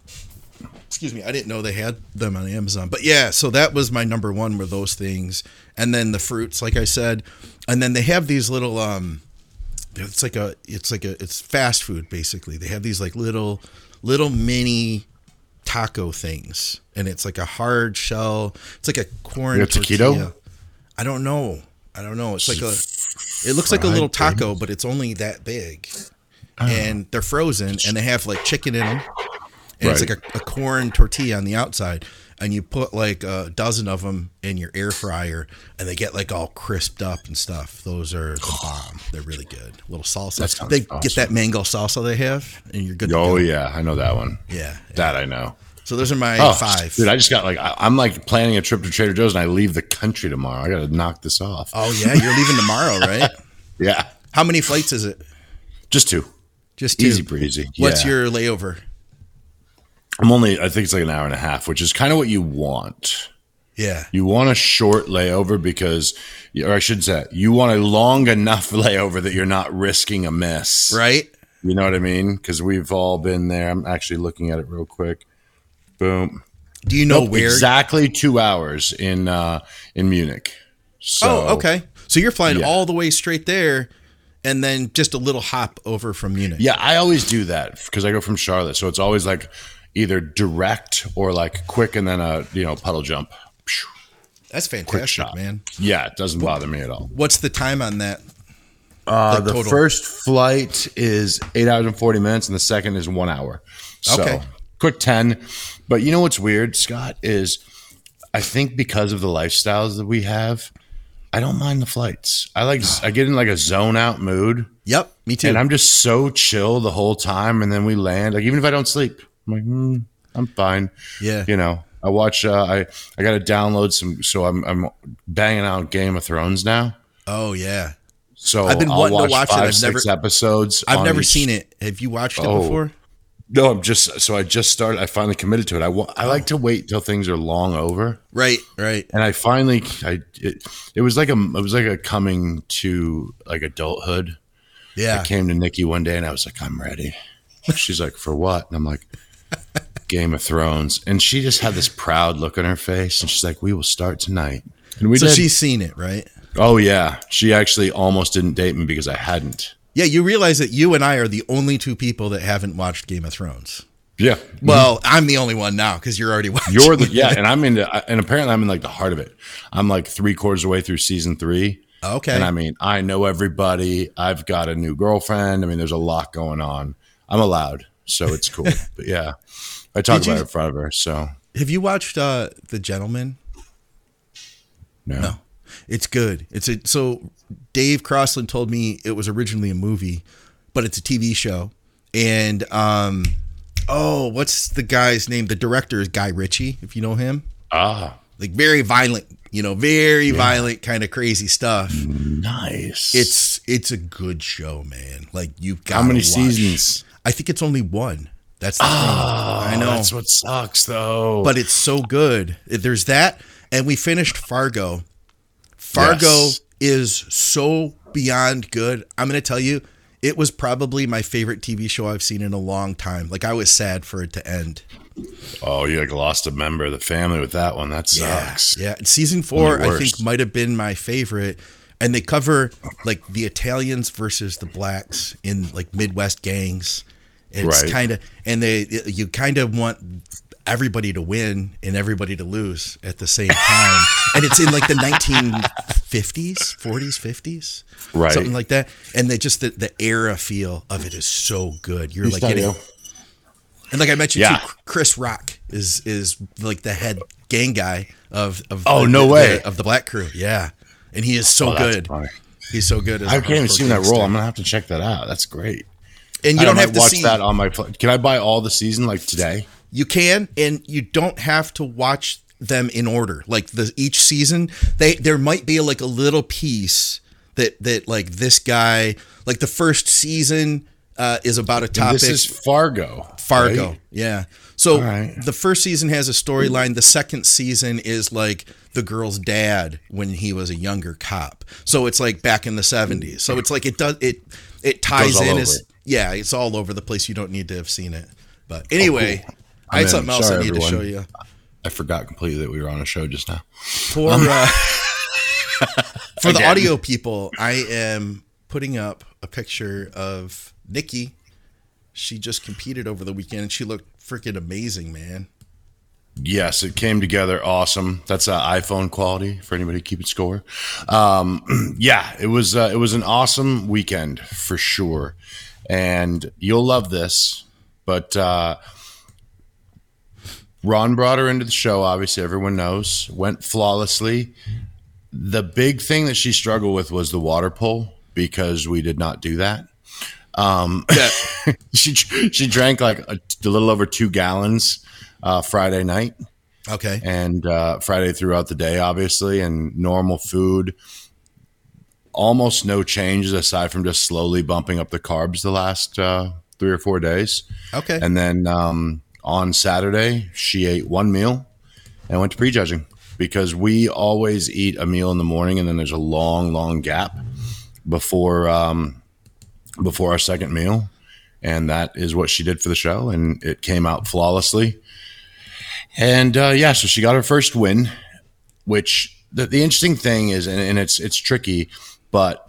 Speaker 2: excuse me, I didn't know they had them on Amazon. But yeah, so that was my number one were those things. And then the fruits, like I said. And then they have these little um it's like a it's like a it's fast food basically. They have these like little little mini taco things. And it's like a hard shell. It's like a corn
Speaker 1: You got taquito?
Speaker 2: tortilla. I don't know. I don't know. It's like a it looks like a little
Speaker 1: Fried
Speaker 2: taco, but it's only that big. And they're frozen and they have like chicken in them. And it's
Speaker 1: Right.
Speaker 2: like a, a corn tortilla on the outside. And you put like a dozen of them in your air fryer and they get like all crisped up and stuff. Those are the bomb. They're really good. A little salsa.
Speaker 1: That sounds
Speaker 2: They get
Speaker 1: awesome.
Speaker 2: that mango salsa they have and you're good to
Speaker 1: Oh
Speaker 2: go.
Speaker 1: yeah, I know that one.
Speaker 2: Yeah.
Speaker 1: That I know.
Speaker 2: So those are my
Speaker 1: Oh,
Speaker 2: five.
Speaker 1: dude! I just got like I, I'm like planning a trip to Trader Joe's, and I leave the country tomorrow. I got to knock this off.
Speaker 2: Oh, yeah. You're leaving tomorrow, right?
Speaker 1: Yeah,
Speaker 2: How many flights is it?
Speaker 1: just two.
Speaker 2: Just two.
Speaker 1: Easy breezy.
Speaker 2: What's
Speaker 1: Yeah.
Speaker 2: your layover?
Speaker 1: I'm only. I think it's like an hour and a half, which is kind of what you want.
Speaker 2: Yeah.
Speaker 1: You want a short layover because, or I should say, you want a long enough layover that you're not risking a miss.
Speaker 2: Right?
Speaker 1: You know what I mean? Because we've all been there. I'm actually looking at it real quick. Boom.
Speaker 2: Do you know
Speaker 1: Nope,
Speaker 2: where?
Speaker 1: exactly two hours in uh, in Munich. So,
Speaker 2: Oh, okay. So you're flying
Speaker 1: Yeah.
Speaker 2: all the way straight there and then just a little hop over from Munich.
Speaker 1: Yeah, I always do that because I go from Charlotte, so it's always like either direct or like quick and then a you know puddle jump. Phew.
Speaker 2: That's
Speaker 1: Quick
Speaker 2: fantastic,
Speaker 1: shot,
Speaker 2: man.
Speaker 1: Yeah, it doesn't bother me at all.
Speaker 2: What's the time on that?
Speaker 1: Uh,
Speaker 2: Like
Speaker 1: the
Speaker 2: total?
Speaker 1: first flight is eight hours and forty minutes, and the second is one hour. So
Speaker 2: Okay.
Speaker 1: quick ten. But you know what's weird, Scott, is I think because of the lifestyles that we have, I don't mind the flights. I like I get in like a zone out mood,
Speaker 2: Yep, me too.
Speaker 1: and I'm just so chill the whole time. And then we land, like even if I don't sleep, I'm like, hmm, I'm fine.
Speaker 2: Yeah.
Speaker 1: you know. I watch. Uh, I I got to download some, so I'm I'm banging out Game of Thrones now.
Speaker 2: Oh yeah.
Speaker 1: So
Speaker 2: I've been
Speaker 1: I'll
Speaker 2: wanting to
Speaker 1: watch
Speaker 2: watch it.
Speaker 1: five,
Speaker 2: I've
Speaker 1: six
Speaker 2: never-
Speaker 1: episodes.
Speaker 2: I've
Speaker 1: on
Speaker 2: never
Speaker 1: each-
Speaker 2: seen it. Have you watched it
Speaker 1: Oh.
Speaker 2: before?
Speaker 1: No, I'm just so I just started. I finally committed to it. I wa- I like to wait till things are long over,
Speaker 2: Right, right.
Speaker 1: and I finally I it, it was like a it was like a coming to like adulthood.
Speaker 2: Yeah.
Speaker 1: I came to Nikki one day and I was like, I'm ready. She's like, for what? And I'm like, Game of Thrones. And she just had this proud look on her face, and she's like, we will start tonight. And we
Speaker 2: So
Speaker 1: did.
Speaker 2: she's seen it, right?
Speaker 1: Oh yeah, she actually almost didn't date me because I hadn't.
Speaker 2: Yeah, you realize that you and I are the only two people that haven't watched Game of Thrones.
Speaker 1: Yeah.
Speaker 2: Well, I'm the only one now because you're already watching.
Speaker 1: You're the
Speaker 2: it.
Speaker 1: yeah, and I'm into and apparently I'm in like the heart of it. I'm like three quarters away through season three.
Speaker 2: Okay.
Speaker 1: And I mean, I know everybody. I've got a new girlfriend. I mean, there's a lot going on. I'm allowed, so it's cool. But yeah, I talk
Speaker 2: Did
Speaker 1: about
Speaker 2: you-
Speaker 1: it in front of her. So
Speaker 2: Have you watched uh, The Gentleman?
Speaker 1: no.
Speaker 2: No. It's good. It's a, so Dave Crossland told me it was originally a movie, but it's a T V show. And, um, oh, what's the guy's name? The director is Guy Ritchie, if you know him.
Speaker 1: Ah.
Speaker 2: Like very violent, you know, very yeah. violent kind of crazy stuff.
Speaker 1: Nice.
Speaker 2: It's it's a good show, man. Like you've got
Speaker 1: How many
Speaker 2: watch.
Speaker 1: seasons?
Speaker 2: I think it's only one. That's the
Speaker 1: oh,
Speaker 2: thing. I know.
Speaker 1: That's what sucks though.
Speaker 2: But it's so good. There's that, and we finished Fargo. Fargo yes. is so beyond good. I'm going to tell you, it was probably my favorite T V show I've seen in a long time. Like I was sad for it to end.
Speaker 1: Oh, you like lost a member of the family with that one. That sucks.
Speaker 2: Yeah, yeah. Season four, I think, might have been my favorite. And they cover like the Italians versus the blacks in like Midwest gangs. It's
Speaker 1: right.
Speaker 2: kind of, and they you kind of want everybody to win and everybody to lose at the same time. And it's in like the nineteen fifties, forties, fifties,
Speaker 1: right?
Speaker 2: Something like that. And they just the, the era feel of it is so good. You're
Speaker 1: He's
Speaker 2: like getting.
Speaker 1: You.
Speaker 2: And like I mentioned,
Speaker 1: yeah.
Speaker 2: too, Chris Rock is is like the head gang guy of of
Speaker 1: oh
Speaker 2: the,
Speaker 1: no
Speaker 2: the,
Speaker 1: way
Speaker 2: the, of the Black Crew, yeah, and he is so
Speaker 1: oh,
Speaker 2: good.
Speaker 1: Funny.
Speaker 2: He's so good. As
Speaker 1: I can't even see that role. I'm gonna have to check that out. That's great.
Speaker 2: And you
Speaker 1: I
Speaker 2: don't have to
Speaker 1: watch
Speaker 2: see
Speaker 1: that on my. Can I buy all the season like today?
Speaker 2: You can, and you don't have to watch them in order. Like the each season, they there might be like a little piece that that like this guy, like the first season. Uh, is about a topic.
Speaker 1: And this is Fargo.
Speaker 2: Fargo,
Speaker 1: right?
Speaker 2: yeah. So
Speaker 1: right.
Speaker 2: the first season has a storyline. The second season is like the girl's dad when he was a younger cop. So it's like back in the seventies. So it's like it does it it ties in as yeah. It's all over the place. You don't need to have seen it. But anyway, oh, cool. I had something else Sorry, I need everyone. to show you.
Speaker 1: I forgot completely that we were on a show just now.
Speaker 2: For um, uh, for the audio people, I am putting up a picture of Nikki. She just competed over the weekend and she looked freaking amazing, man.
Speaker 1: Yes, it came together awesome. That's uh, iPhone quality for anybody keeping score. Um, yeah, it was uh, it was an awesome weekend for sure, and you'll love this. But uh, Ron brought her into the show. Obviously, everyone knows went flawlessly. The big thing that she struggled with was the water polo because we did not do that. Um, she she drank like a, a little over two gallons uh, Friday night.
Speaker 2: Okay,
Speaker 1: and uh, Friday throughout the day, obviously, and normal food. Almost no changes aside from just slowly bumping up the carbs the last uh, three or four days.
Speaker 2: Okay,
Speaker 1: and then um, on Saturday she ate one meal and went to prejudging because we always eat a meal in the morning and then there's a long, long gap before. Um, before our second meal, and that is what she did for the show, and it came out flawlessly. And uh, yeah, so she got her first win, which the, the interesting thing is, and, and it's it's tricky, but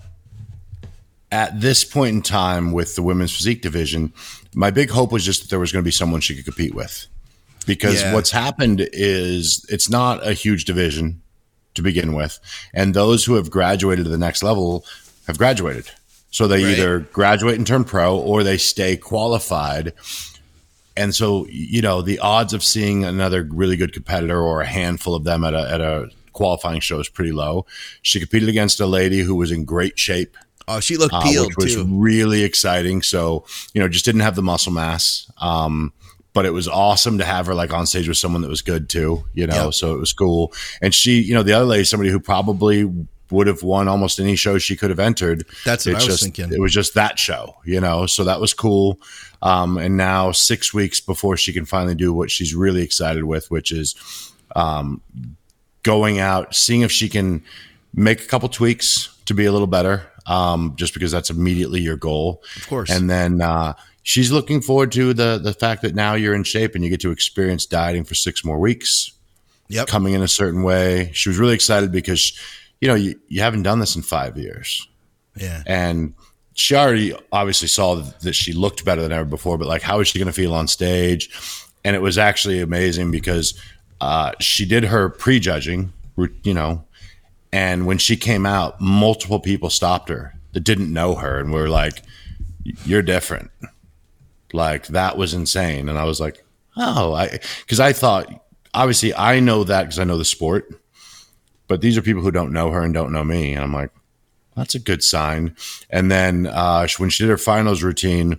Speaker 1: at this point in time with the women's physique division, my big hope was just that there was going to be someone she could compete with, because yeah. what's happened is it's not a huge division to begin with, and those who have graduated to the next level have graduated. So they right. either graduate and turn pro or they stay qualified. And so, you know, the odds of seeing another really good competitor or a handful of them at a, at a qualifying show is pretty low. She competed against a lady who was in great shape.
Speaker 2: Oh, she looked peeled,
Speaker 1: uh, which was
Speaker 2: too.
Speaker 1: really exciting. So, you know, just didn't have the muscle mass. Um, but it was awesome to have her like on stage with someone that was good too, you know, yep. So it was cool. And she, you know, the other lady, somebody who probably would have won almost any show she could have entered.
Speaker 2: That's what
Speaker 1: it's
Speaker 2: I was
Speaker 1: just,
Speaker 2: thinking.
Speaker 1: It was just that show, you know, so that was cool. Um, and now six weeks before she can finally do what she's really excited with, which is um, going out, seeing if she can make a couple tweaks to be a little better, um, just because that's immediately your goal.
Speaker 2: Of course.
Speaker 1: And then uh, she's looking forward to the the fact that now you're in shape and you get to experience dieting for six more weeks.
Speaker 2: Yep.
Speaker 1: Coming in a certain way. She was really excited because you know, you, you haven't done this in five years.
Speaker 2: Yeah.
Speaker 1: And she already obviously saw that she looked better than ever before, but like, how is she going to feel on stage? And it was actually amazing because uh, she did her prejudging, you know, and when she came out, multiple people stopped her that didn't know her and were like, you're different. Like, that was insane. And I was like, oh, I, because I thought, obviously, I know that because I know the sport. but these are people who don't know her and don't know me. And I'm like, that's a good sign. And then uh, when she did her finals routine,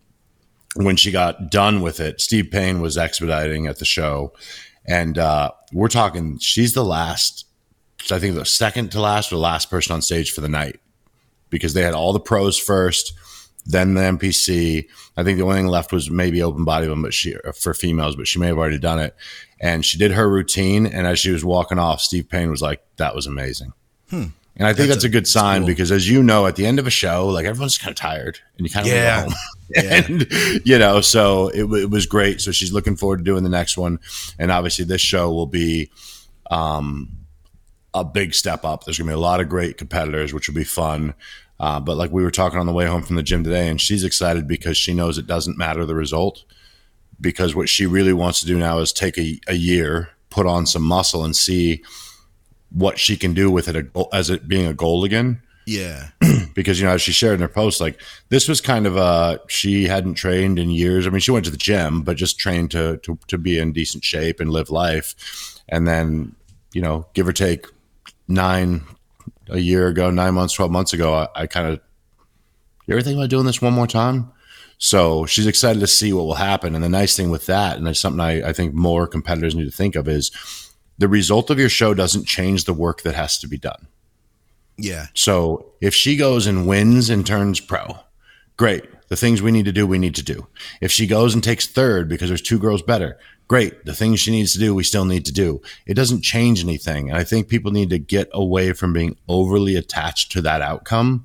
Speaker 1: when she got done with it, Steve Payne was expediting at the show. And uh, we're talking, she's the last, I think the second to last or the last person on stage for the night, because they had all the pros first, then the N P C. I think the only thing left was maybe open body one, but she for females, but she may have already done it. And she did her routine, and as she was walking off, Steve Payne was like, "That was amazing." Hmm. And I think that's, that's a, a good sign cool. because, as you know, at the end of a show, like everyone's kind of tired, and you kind of
Speaker 2: yeah.
Speaker 1: want to go home.
Speaker 2: Yeah.
Speaker 1: And you know, so it, it was great. So she's looking forward to doing the next one, and obviously this show will be um, a big step up. There's going to be a lot of great competitors, which will be fun. Uh, but like we were talking on the way home from the gym today, and she's excited because she knows it doesn't matter the result, because what she really wants to do now is take a, a year, put on some muscle, and see what she can do with it as it being a goal again.
Speaker 2: Yeah.
Speaker 1: Because, you know, as she shared in her post, like this was kind of a, she hadn't trained in years. I mean, she went to the gym, but just trained to, to, to be in decent shape and live life. And then, you know, give or take nine, a year ago, nine months, twelve months ago, I, I kind of, you ever think about doing this one more time? So she's excited to see what will happen. And the nice thing with that, and that's something I, I think more competitors need to think of, is the result of your show doesn't change the work that has to be done.
Speaker 2: Yeah.
Speaker 1: So if she goes and wins and turns pro, great. The things we need to do, we need to do. If she goes and takes third because there's two girls better, great. The things she needs to do, we still need to do. It doesn't change anything. And I think people need to get away from being overly attached to that outcome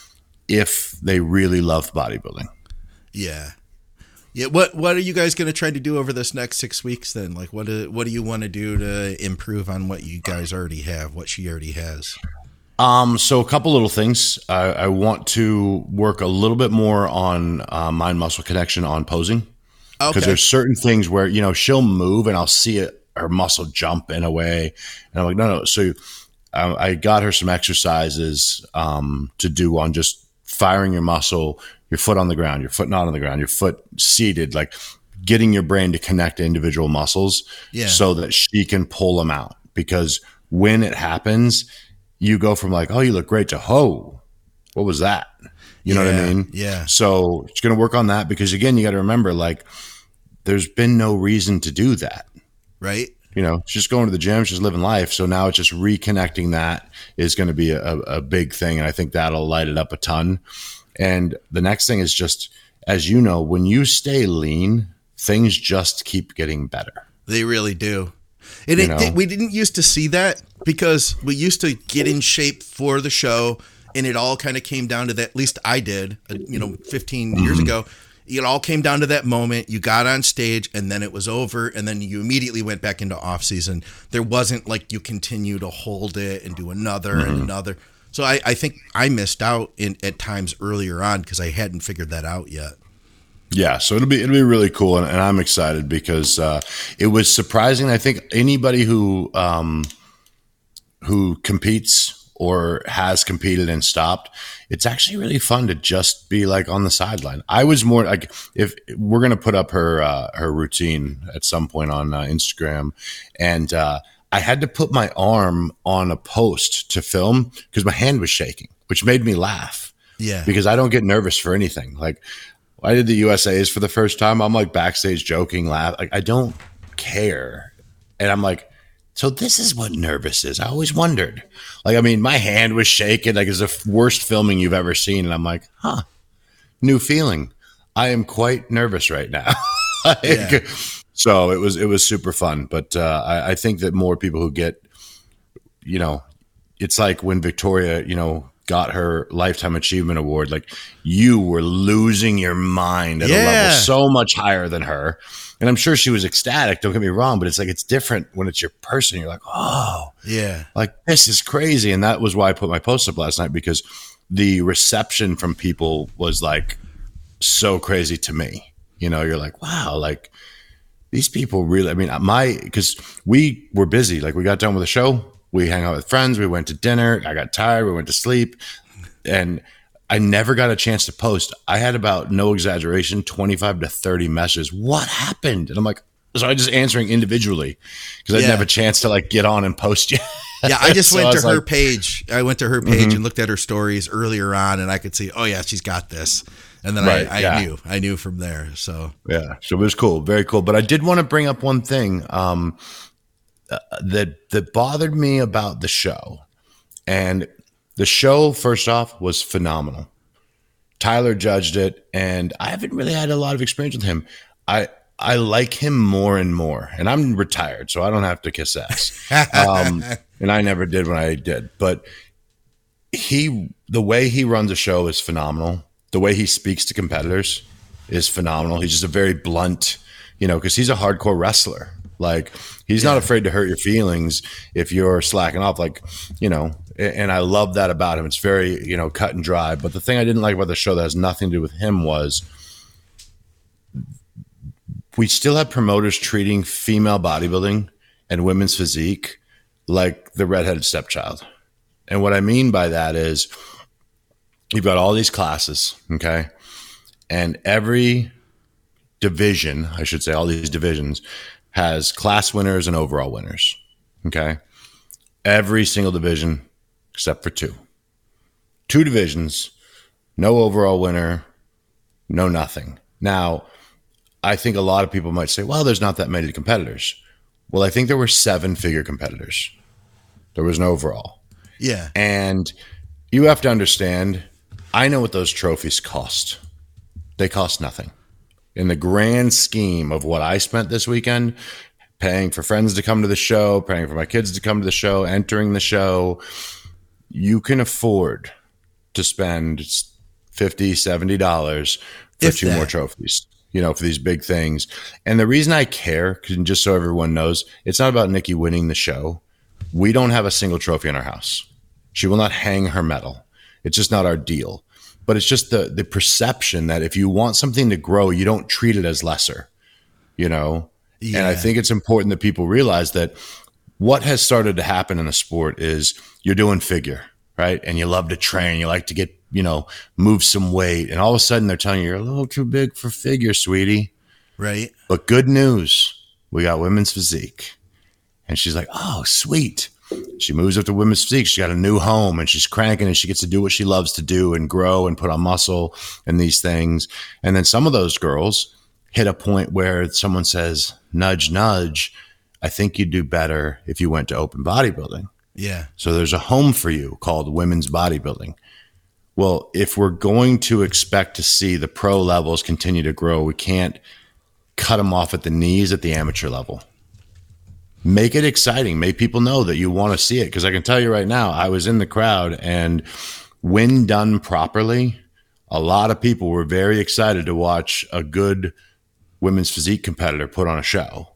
Speaker 1: if they really love bodybuilding.
Speaker 2: Yeah. Yeah. What What are you guys going to try to do over this next six weeks then? Like, what do, what do you want to do to improve on what you guys already have, what she already has?
Speaker 1: Um, so a couple little things. I, I want to work a little bit more on uh, mind-muscle connection on posing. Because
Speaker 2: Okay.
Speaker 1: there's certain things where, you know, she'll move and I'll see it, her muscle jump in a way. And I'm like, no, no. So uh, I got her some exercises um, to do on just firing your muscle, your foot on the ground, your foot not on the ground, your foot seated, like getting your brain to connect to individual muscles
Speaker 2: Yeah.
Speaker 1: so that she can pull them out. Because when it happens, you go from like, oh, you look great to, oh, what was that? You know
Speaker 2: Yeah,
Speaker 1: what I mean?
Speaker 2: yeah.
Speaker 1: So it's going to work on that because, again, you got to remember, like, there's been no reason to do that.
Speaker 2: Right.
Speaker 1: You know, she's just going to the gym, she's living life. So now it's just reconnecting that is going to be a, a big thing. And I think that'll light it up a ton. And the next thing is just, as you know, when you stay lean, things just keep getting better.
Speaker 2: They really do. And
Speaker 1: You
Speaker 2: it,
Speaker 1: know?
Speaker 2: it, we didn't used to see that because we used to get in shape for the show, and it all kind of came down to that. At least I did, uh, you know, fifteen
Speaker 1: Mm-hmm.
Speaker 2: years ago. It all came down to that moment. You got on stage, and then it was over, and then you immediately went back into off season. There wasn't like you continue to hold it and do another
Speaker 1: Mm-hmm.
Speaker 2: and another. So I, I think I missed out in at times earlier on because I hadn't figured that out yet.
Speaker 1: Yeah, so it'll be it'll be really cool, and, and I'm excited because uh, it was surprising. I think anybody who um, who competes or has competed and stopped, it's actually really fun to just be like on the sideline. I was more like, if we're gonna put up her uh, her routine at some point on uh, Instagram, and uh, I had to put my arm on a post to film because my hand was shaking, which made me laugh.
Speaker 2: Yeah.
Speaker 1: Because I don't get nervous for anything. Like, I did the U S A's for the first time. I'm like backstage joking, laugh. Like, I don't care. And I'm like, so this is what nervous is. I always wondered. Like, I mean, my hand was shaking. Like, it's the worst filming you've ever seen. And I'm like, huh, new feeling. I am quite nervous right now. like,
Speaker 2: Yeah.
Speaker 1: So it was, it was super fun. But uh, I, I think that more people who get, you know, it's like when Victoria, you know, got her Lifetime Achievement Award, like you were losing your mind at
Speaker 2: Yeah.
Speaker 1: a level so much higher than her. And I'm sure she was ecstatic, don't get me wrong, but it's like, it's different when it's your person. You're like, oh,
Speaker 2: Yeah.
Speaker 1: like this is crazy. And that was why I put my post up last night, because the reception from people was like so crazy to me. You know, you're like, wow, like these people really, I mean, my, because we were busy. Like we got done with the show. We hang out with friends. We went to dinner. I got tired. We went to sleep. And I never got a chance to post. I had about, no exaggeration, twenty-five to thirty messages. What happened? And I'm like, so I just answering individually because I didn't
Speaker 2: Yeah.
Speaker 1: have a chance to like get on and post yet.
Speaker 2: Yeah, I just
Speaker 1: So
Speaker 2: went
Speaker 1: I
Speaker 2: to
Speaker 1: was
Speaker 2: her
Speaker 1: like-
Speaker 2: page. I went to her page
Speaker 1: Mhm.
Speaker 2: and looked at her stories earlier on, and I could see, oh yeah, she's got this. And then
Speaker 1: Right,
Speaker 2: I, I
Speaker 1: yeah.
Speaker 2: knew, I knew from there. So
Speaker 1: Yeah, so it was cool, very cool. But I did want to bring up one thing um, uh, that that bothered me about the show, and the show, first off, was phenomenal. Tyler judged it, and I haven't really had a lot of experience with him. I I like him more and more, and I'm retired, so I don't have to kiss ass. Um, and I never did when I did, but he the way he runs a show is phenomenal. The way he speaks to competitors is phenomenal. He's just a very blunt, you know, because he's a hardcore wrestler. Like he's not afraid to hurt your feelings if you're slacking off. Like, you know, and I love that about him. It's very, you know, cut and dry. But the thing I didn't like about the show that has nothing to do with him was we still have promoters treating female bodybuilding and women's physique like the redheaded stepchild. And what I mean by that is you've got all these classes, okay? And every division, I should say, all these divisions has class winners and overall winners, okay? Every single division except for two. Two divisions, no overall winner, no nothing. Now, I think a lot of people might say, well, there's not that many competitors. Well, I think there were seven figure competitors. There was no overall.
Speaker 2: yeah,
Speaker 1: And you have to understand, I know what those trophies cost. They cost nothing. In the grand scheme of what I spent this weekend, paying for friends to come to the show, paying for my kids to come to the show, entering the show, you can afford to spend fifty dollars, seventy dollars for
Speaker 2: If
Speaker 1: two
Speaker 2: that.
Speaker 1: more trophies, you know, for these big things. And the reason I care, 'cause just so everyone knows, it's not about Nikki winning the show. We don't have a single trophy in our house. She will not hang her medal. It's just not our deal. But it's just the the perception that if you want something to grow, you don't treat it as lesser, you know?
Speaker 2: Yeah.
Speaker 1: And I think it's important that people realize that what has started to happen in the sport is you're doing figure, right? And you love to train. You like to get, you know, move some weight. And all of a sudden they're telling you, you're a little too big for figure, sweetie.
Speaker 2: right.
Speaker 1: But good news, we got women's physique. And she's like, oh, sweet. She moves up to women's physique. She got a new home and she's cranking and she gets to do what she loves to do and grow and put on muscle and these things. And then some of those girls hit a point where someone says, nudge, nudge, I think you'd do better if you went to open bodybuilding.
Speaker 2: Yeah,
Speaker 1: So there's a home for you called women's bodybuilding. Well, if we're going to expect to see the pro levels continue to grow, we can't cut them off at the knees at the amateur level. Make it exciting. Make people know that you want to see it. Because I can tell you right now, I was in the crowd, and when done properly, a lot of people were very excited to watch a good women's physique competitor put on a show.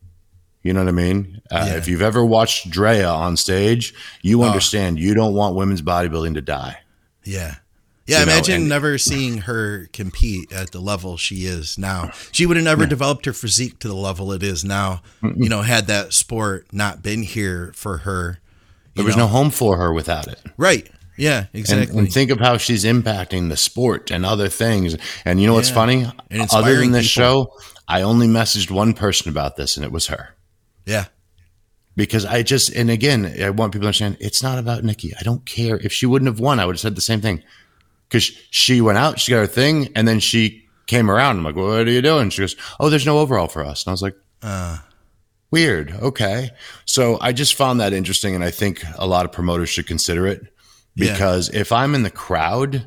Speaker 1: You know what I mean? Uh,
Speaker 2: Yeah.
Speaker 1: If you've ever watched Drea on stage, you understand you don't want women's bodybuilding to die.
Speaker 2: yeah. Yeah,
Speaker 1: You know,
Speaker 2: imagine
Speaker 1: and-
Speaker 2: never seeing her compete at the level she is now. She would have never developed her physique to the level it is now. You know, had that sport not been here for her.
Speaker 1: There was no home for her without it.
Speaker 2: Right. Yeah,
Speaker 1: And,
Speaker 2: exactly.
Speaker 1: and think of how she's impacting the sport and other things. And you know what's
Speaker 2: Yeah.
Speaker 1: funny?
Speaker 2: And
Speaker 1: Other
Speaker 2: inspiring
Speaker 1: than this
Speaker 2: people.
Speaker 1: show, I only messaged one person about this, and it was her.
Speaker 2: yeah.
Speaker 1: Because I just, and again, I want people to understand it's not about Nikki. I don't care. If she wouldn't have won, I would have said the same thing. Because she went out, she got her thing, and then she came around. I'm like, well, what are you doing? She goes, oh, there's no overall for us. And I was like,
Speaker 2: Uh,
Speaker 1: weird. Okay. So I just found that interesting. And I think a lot of promoters should consider it
Speaker 2: Yeah.
Speaker 1: because if I'm in the crowd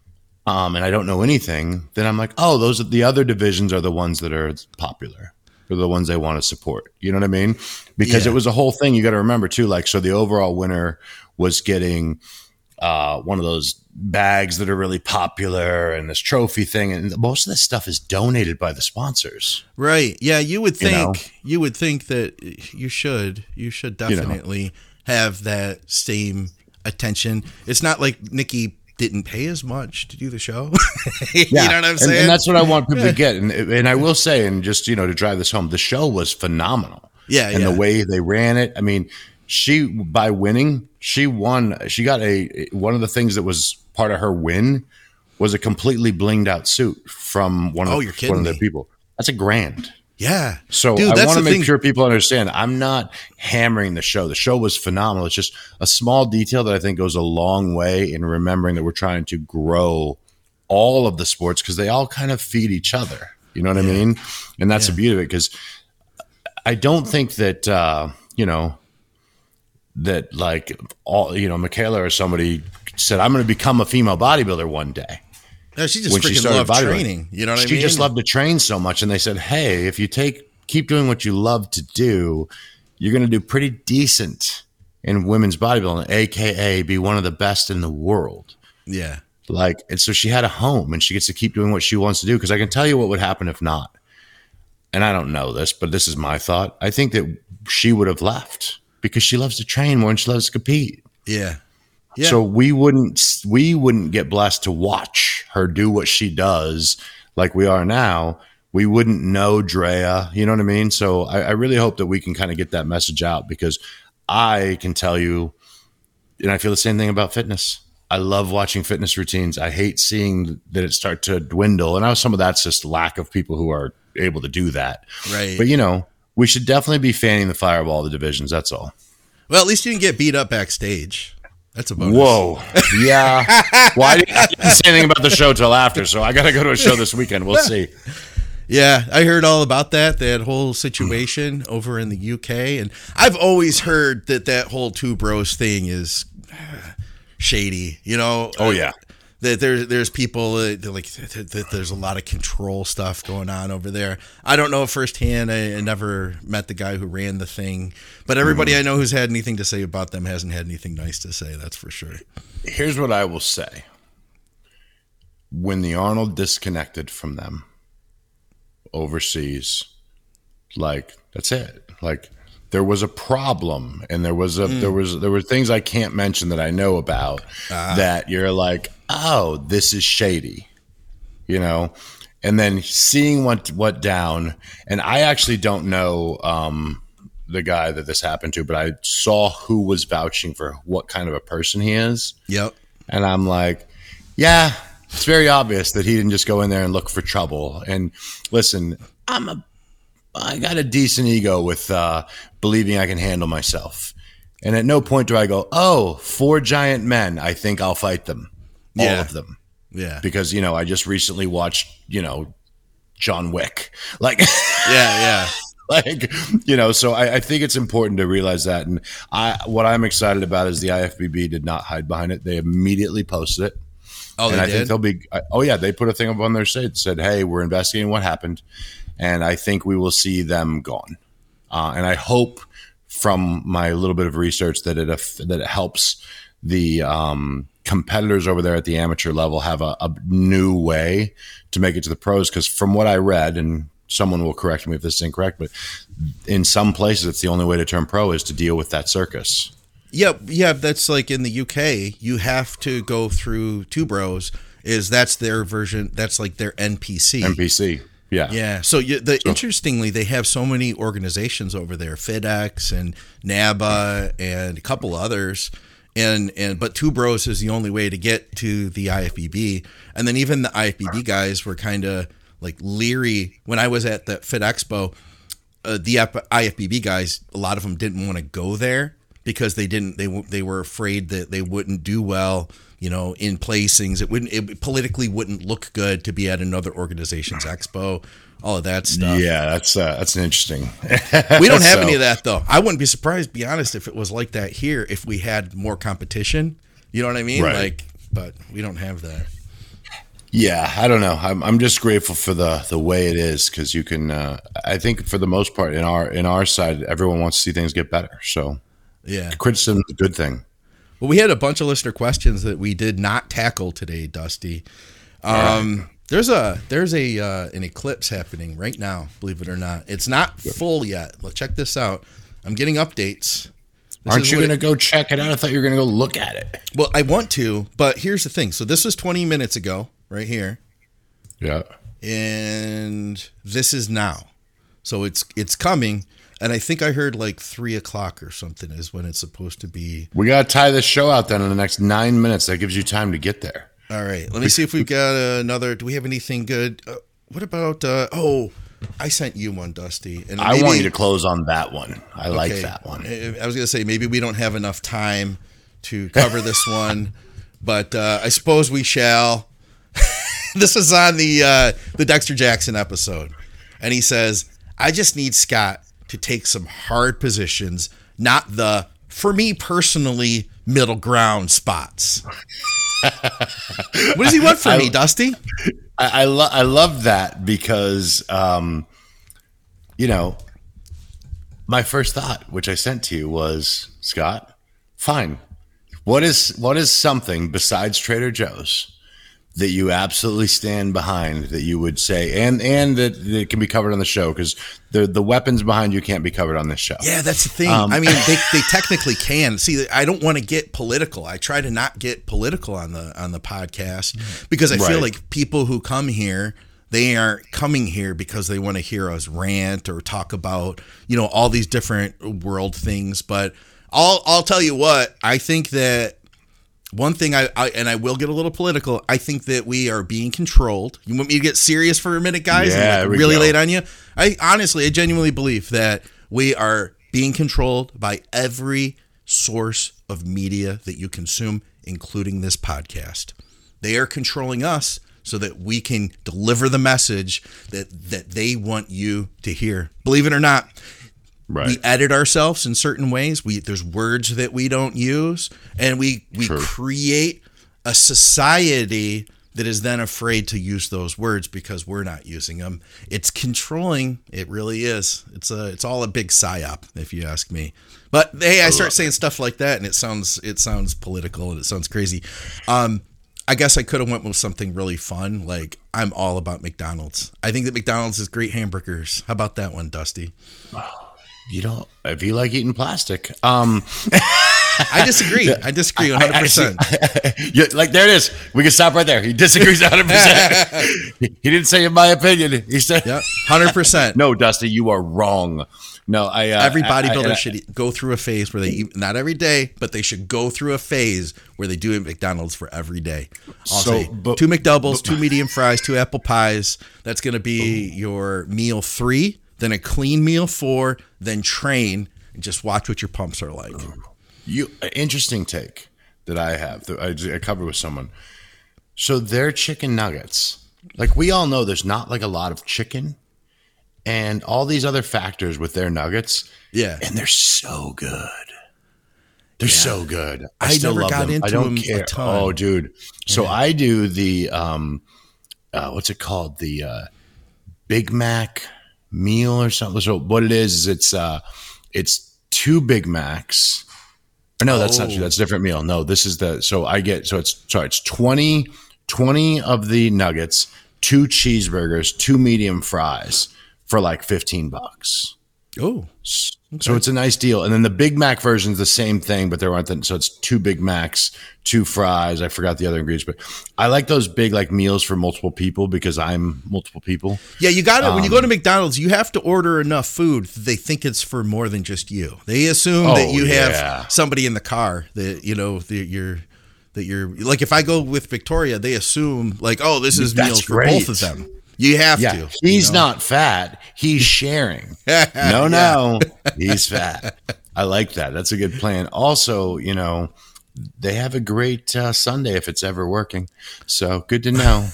Speaker 1: um, and I don't know anything, then I'm like, oh, those are the other divisions are the ones that are popular. They're the ones they want to support. You know what I mean? Because
Speaker 2: Yeah.
Speaker 1: it was a whole thing. You got to remember too, like, so the overall winner was getting uh, one of those bags that are really popular and this trophy thing. And most of this stuff is donated by the sponsors.
Speaker 2: right. Yeah, you would
Speaker 1: You
Speaker 2: think
Speaker 1: know?
Speaker 2: you would think that you should you should
Speaker 1: know.
Speaker 2: definitely have that same attention. It's not like Nikki didn't pay as much to do the show. You know what I'm
Speaker 1: And-
Speaker 2: saying?
Speaker 1: And, that's what I want people to get. And, and I will say, and just, you know, to drive this home, the show was phenomenal.
Speaker 2: Yeah,
Speaker 1: And
Speaker 2: yeah.
Speaker 1: the way they ran it. I mean, she, by winning, she won. She got a, one of the things that was part of her win was a completely blinged out suit from one of,
Speaker 2: Oh,
Speaker 1: the,
Speaker 2: you're kidding
Speaker 1: one of the
Speaker 2: me.
Speaker 1: people. That's a grand.
Speaker 2: Yeah.
Speaker 1: So
Speaker 2: Dude,
Speaker 1: I want to make
Speaker 2: thing.
Speaker 1: sure people understand I'm not hammering the show. The show was phenomenal. It's just a small detail that I think goes a long way in remembering that we're trying to grow all of the sports because they all kind of feed each other. You know what yeah. I mean? And that's yeah. the beauty of it, because I don't think that, uh, you know, that like all, you know, Michaela or somebody said, I'm going to become a female bodybuilder one day.
Speaker 2: No, she just when freaking she loved training. You know what I mean?
Speaker 1: She just loved to train so much. And they said, hey, if you take keep doing what you love to do, you're going to do pretty decent in women's bodybuilding, A K A be one of the best in the world.
Speaker 2: Yeah.
Speaker 1: Like, and so she had a home and she gets to keep doing what she wants to do. Because I can tell you what would happen if not. And I don't know this, but this is my thought. I think that she would have left because she loves to train more and she loves to compete.
Speaker 2: Yeah. Yeah.
Speaker 1: So we wouldn't we wouldn't get blessed to watch her do what she does like we are now. We wouldn't know Drea, you know what I mean? So I, I really hope that we can kind of get that message out, because I can tell you, and I feel the same thing about fitness. I love watching fitness routines. I hate seeing that it start to dwindle. And I know some of that's just lack of people who are able to do that.
Speaker 2: Right.
Speaker 1: But, you know, we should definitely be fanning the fire of all the divisions. That's all.
Speaker 2: Well, at least you didn't get beat up backstage. That's a bonus.
Speaker 1: Whoa. Yeah. Well, I didn't, I didn't say anything about the show till after, so I got to go to a show this weekend. We'll see.
Speaker 2: Yeah, I heard all about that, that whole situation over in the U K. And I've always heard that that whole Two Bros thing is shady, you know?
Speaker 1: Oh, yeah.
Speaker 2: That there's there's people that like that there's a lot of control stuff going on over there. I don't know firsthand. I, I never met the guy who ran the thing, but everybody mm. I know who's had anything to say about them hasn't had anything nice to say. That's for sure.
Speaker 1: Here's what I will say: when the Arnold disconnected from them overseas, like that's it. Like there was a problem, and there was a mm. there was there were things I can't mention that I know about uh. that you're like, oh, this is shady, you know? And then seeing what what down, and I actually don't know um, the guy that this happened to, but I saw who was vouching for what kind of a person he is.
Speaker 2: Yep.
Speaker 1: And I'm like, yeah, it's very obvious that he didn't just go in there and look for trouble. And listen, I'm a, I got a decent ego with uh, believing I can handle myself. And at no point do I go, oh, four giant men, I think I'll fight them. All
Speaker 2: yeah.
Speaker 1: of them.
Speaker 2: Yeah.
Speaker 1: Because, you know, I just recently watched, you know, John Wick. Like,
Speaker 2: yeah, yeah.
Speaker 1: Like, you know, so I, I think it's important to realize that. And I, what I'm excited about is the I F B B did not hide behind it. They immediately posted it.
Speaker 2: Oh,
Speaker 1: and
Speaker 2: they
Speaker 1: I
Speaker 2: did?
Speaker 1: think they'll be, oh, yeah, they put a thing up on their site that said, hey, we're investigating what happened. And I think we will see them gone. Uh, and I hope from my little bit of research that it, that it helps the, um, competitors over there at the amateur level have a, a new way to make it to the pros. Because from what I read, and someone will correct me if this is incorrect, but in some places it's the only way to turn pro is to deal with that circus.
Speaker 2: Yeah, yeah, that's like in the U K, you have to go through Two Bros. Is that's their version? That's like their N P C.
Speaker 1: N P C, yeah,
Speaker 2: yeah. So you, the so, interestingly, they have so many organizations over there: FedEx and NABA and a couple others. And and but Two Bros is the only way to get to the I F B B. And then even the I F B B guys were kind of like leery. When I was at the Fit Expo, uh, the I F B B guys, a lot of them didn't want to go there because they didn't they they were afraid that they wouldn't do well, you know, in placings. It wouldn't it politically wouldn't look good to be at another organization's expo. All of that stuff.
Speaker 1: Yeah, that's uh, that's interesting.
Speaker 2: We don't have so. any of that, though. I wouldn't be surprised, to be honest, if it was like that here, if we had more competition. You know what I mean?
Speaker 1: Right.
Speaker 2: Like, but we don't have that.
Speaker 1: Yeah, I don't know. I'm I'm just grateful for the the way it is, because you can. Uh, I think for the most part, in our in our side, everyone wants to see things get better. So
Speaker 2: yeah,
Speaker 1: criticism is a good thing.
Speaker 2: Well, we had a bunch of listener questions that we did not tackle today, Dusty. Um, right. There's a there's a uh, an eclipse happening right now. Believe it or not, it's not full yet. Let's check this out. I'm getting updates. This
Speaker 1: Aren't you going to go check it out? I thought you were going to go look at it.
Speaker 2: Well, I want to, but here's the thing. So this was twenty minutes ago, right here.
Speaker 1: Yeah.
Speaker 2: And this is now. So it's it's coming, and I think I heard like three o'clock or something is when it's supposed to be.
Speaker 1: We got to tie this show out then in the next nine minutes. That gives you time to get there.
Speaker 2: All right. Let me see if we've got another. Do we have anything good? Uh, what about? Uh, oh, I sent you one, Dusty. And
Speaker 1: I
Speaker 2: maybe,
Speaker 1: want you to close on that one. I okay, like that one.
Speaker 2: I was going to say, maybe we don't have enough time to cover this one, but uh, I suppose we shall. This is on the uh, the Dexter Jackson episode. And he says, I just need Scott to take some hard positions, not the, for me personally, middle ground spots. What does he want from I, me, Dusty?
Speaker 1: I I, lo- I love that because, um, you know, my first thought, which I sent to you, was, Scott, fine. What is what is something besides Trader Joe's that you absolutely stand behind, that you would say, and and that, that it can be covered on the show, because the the weapons behind you can't be covered on this show.
Speaker 2: Yeah, that's the thing. Um, I mean, they, they technically can. See, I don't want to get political. I try to not get political on the on the podcast because I right. feel like people who come here, they aren't coming here because they want to hear us rant or talk about, you know, all these different world things. But I'll I'll tell you what, I think that one thing I, I and I will get a little political. I think that we are being controlled. You want me to get serious for a minute, guys?
Speaker 1: Yeah,
Speaker 2: and like really late on you. I honestly, I genuinely believe that we are being controlled by every source of media that you consume, including this podcast. They are controlling us so that we can deliver the message that that they want you to hear. Believe it or not.
Speaker 1: Right.
Speaker 2: We edit ourselves in certain ways. We there's words that we don't use, and we we True. create a society that is then afraid to use those words because we're not using them. It's controlling. It really is. It's a it's all a big psyop, if you ask me. But hey, I, I start saying it. stuff like that, and it sounds it sounds political and it sounds crazy. Um, I guess I could have went with something really fun, like I'm all about McDonald's. I think that McDonald's is great hamburgers. How about that one, Dusty?
Speaker 1: You don't, if you like eating plastic. Um,
Speaker 2: I disagree. I disagree one hundred percent.
Speaker 1: Yeah, like, there it is. We can stop right there. He disagrees one hundred percent. he, he didn't say in my opinion. He said,
Speaker 2: yep, one hundred percent.
Speaker 1: No, Dusty, you are wrong. No, I. Uh,
Speaker 2: every bodybuilder I, I, should go through a phase where they eat, not every day, but they should go through a phase where they do McDonald's for every day. I'll so, say but, two McDoubles, but, two medium fries, two apple pies. That's going to be your meal three. Then a clean meal four, then train, and just watch what your pumps are like.
Speaker 1: You interesting take that I have that I, I covered with someone. So their chicken nuggets, like we all know, there's not like a lot of chicken, and all these other factors with their nuggets.
Speaker 2: Yeah,
Speaker 1: and they're so good. They're yeah. so good. I,
Speaker 2: I
Speaker 1: still
Speaker 2: never
Speaker 1: love
Speaker 2: got
Speaker 1: them.
Speaker 2: into
Speaker 1: I don't
Speaker 2: them
Speaker 1: care.
Speaker 2: A ton.
Speaker 1: Oh, dude. So
Speaker 2: yeah.
Speaker 1: I do the um, uh, what's it called? The uh, Big Mac meal or something. So what it is is it's uh it's two Big Macs. Or no, that's oh. not true. That's a different meal. No, this is the so I get so it's sorry, it's twenty, twenty of the nuggets, two cheeseburgers, two medium fries for like fifteen bucks.
Speaker 2: Oh.
Speaker 1: Okay. So it's a nice deal. And then the Big Mac version is the same thing, but there aren't the, so it's two Big Macs, two fries. I forgot the other ingredients, but I like those big like meals for multiple people because I'm multiple people.
Speaker 2: Yeah, you got it. Um, when you go to McDonald's, you have to order enough food that they think it's for more than just you. They assume oh, that you yeah. have somebody in the car that, you know, that you're, that you're like, if I go with Victoria, they assume like, oh, this is
Speaker 1: That's
Speaker 2: meals for
Speaker 1: great.
Speaker 2: both of them. You have
Speaker 1: yeah,
Speaker 2: to.
Speaker 1: He's
Speaker 2: you know?
Speaker 1: not fat. He's sharing. No, no. He's fat. I like that. That's a good plan. Also, you know, they have a great uh, Sunday if it's ever working. So good to know.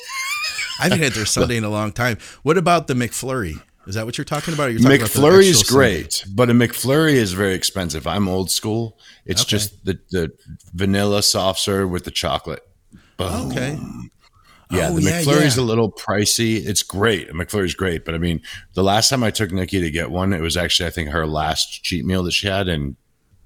Speaker 2: I haven't had their Sunday in a long time. What about the McFlurry? Is that what you're talking about? Or you're talking
Speaker 1: McFlurry is
Speaker 2: about
Speaker 1: great,
Speaker 2: Sunday?
Speaker 1: But a McFlurry is very expensive. I'm old school. It's okay. just the, the vanilla soft serve with the chocolate. Boom. Okay. Yeah, oh, the yeah, McFlurry's yeah. a little pricey. It's great. A McFlurry's great. But I mean, the last time I took Nikki to get one, it was actually, I think, her last cheat meal that she had in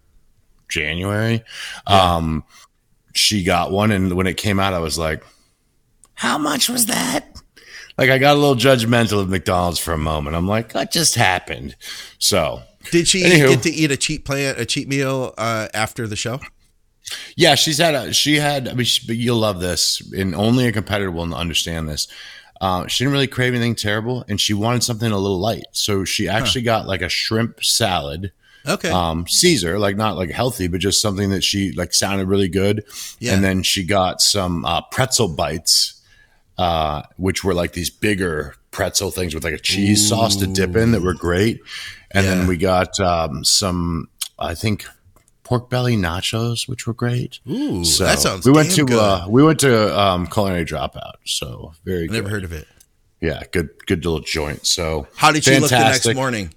Speaker 1: January. Yeah. Um, she got one. And when it came out, I was like, how much was that? Like, I got a little judgmental of McDonald's for a moment. I'm like, what just happened? So,
Speaker 2: did she anywho, get to eat a cheat plan, a cheat meal uh, after the show?
Speaker 1: Yeah, she's had a, she had, I mean, she, you'll love this, and only a competitor will understand this. Uh, she didn't really crave anything terrible, and she wanted something a little light. So she actually huh. got like a shrimp salad.
Speaker 2: Okay.
Speaker 1: Um, Caesar, like not like healthy, but just something that she like sounded really good. Yeah. And then she got some uh, pretzel bites. uh, which were like these bigger pretzel things with like a cheese Ooh. sauce to dip in that were great. And yeah. then we got um, some, I think, pork belly nachos, which were great.
Speaker 2: Ooh, so that sounds
Speaker 1: we went
Speaker 2: damn
Speaker 1: to
Speaker 2: good.
Speaker 1: Uh, we went to um, Culinary Dropout. So very
Speaker 2: I
Speaker 1: good.
Speaker 2: Never heard of it.
Speaker 1: Yeah, good good little joint. So
Speaker 2: how did she look the next morning?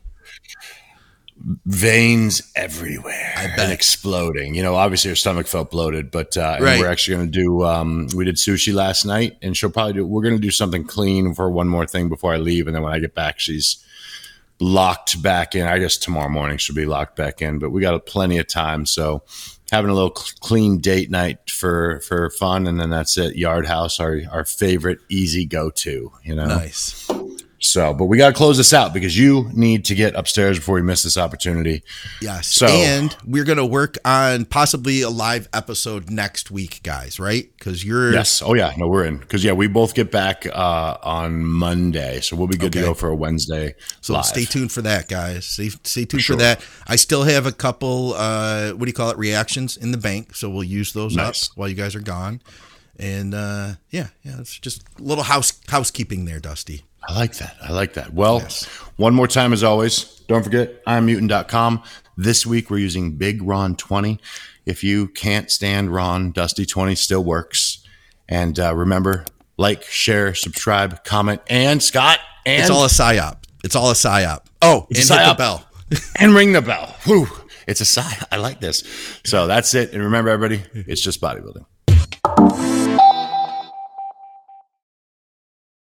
Speaker 1: Veins everywhere
Speaker 2: I bet.
Speaker 1: and exploding. You know, obviously her stomach felt bloated, but uh, and
Speaker 2: right.
Speaker 1: we're actually going to do. Um, we did sushi last night, and she'll probably do. We're going to do something clean for one more thing before I leave, and then when I get back, she's locked back in. I guess tomorrow morning she'll be locked back in, but we got plenty of time, so having a little clean date night for for fun, and then that's it. Yard House, our our favorite easy go to. You know,
Speaker 2: nice.
Speaker 1: So, but we got to close this out because you need to get upstairs before we miss this opportunity.
Speaker 2: Yes.
Speaker 1: So,
Speaker 2: and we're going to work on possibly a live episode next week, guys, right? Because you're.
Speaker 1: Yes. Oh, yeah. No, we're in. Because, yeah, we both get back uh, on Monday. So we'll be good okay. to go for a Wednesday.
Speaker 2: So
Speaker 1: live.
Speaker 2: Stay tuned for that, guys. Stay, stay tuned for,
Speaker 1: sure.
Speaker 2: for that. I still have a couple, uh, what do you call it, reactions in the bank. So we'll use those nice. up while you guys are gone. And, uh, yeah, yeah, it's just a little house housekeeping there, Dusty.
Speaker 1: I like that. I like that. Well,
Speaker 2: yes.
Speaker 1: one more time as always, don't forget, I'm mutant dot com. This week we're using Big Ron twenty. If you can't stand Ron, Dusty twenty still works. And uh, remember, like, share, subscribe, comment, and Scott. And
Speaker 2: it's all a psyop. It's all a psyop. Oh,
Speaker 1: it's
Speaker 2: and
Speaker 1: hit
Speaker 2: the bell.
Speaker 1: And ring the bell. Whew. It's a psyop. I like this. So that's it. And remember, everybody, it's just bodybuilding.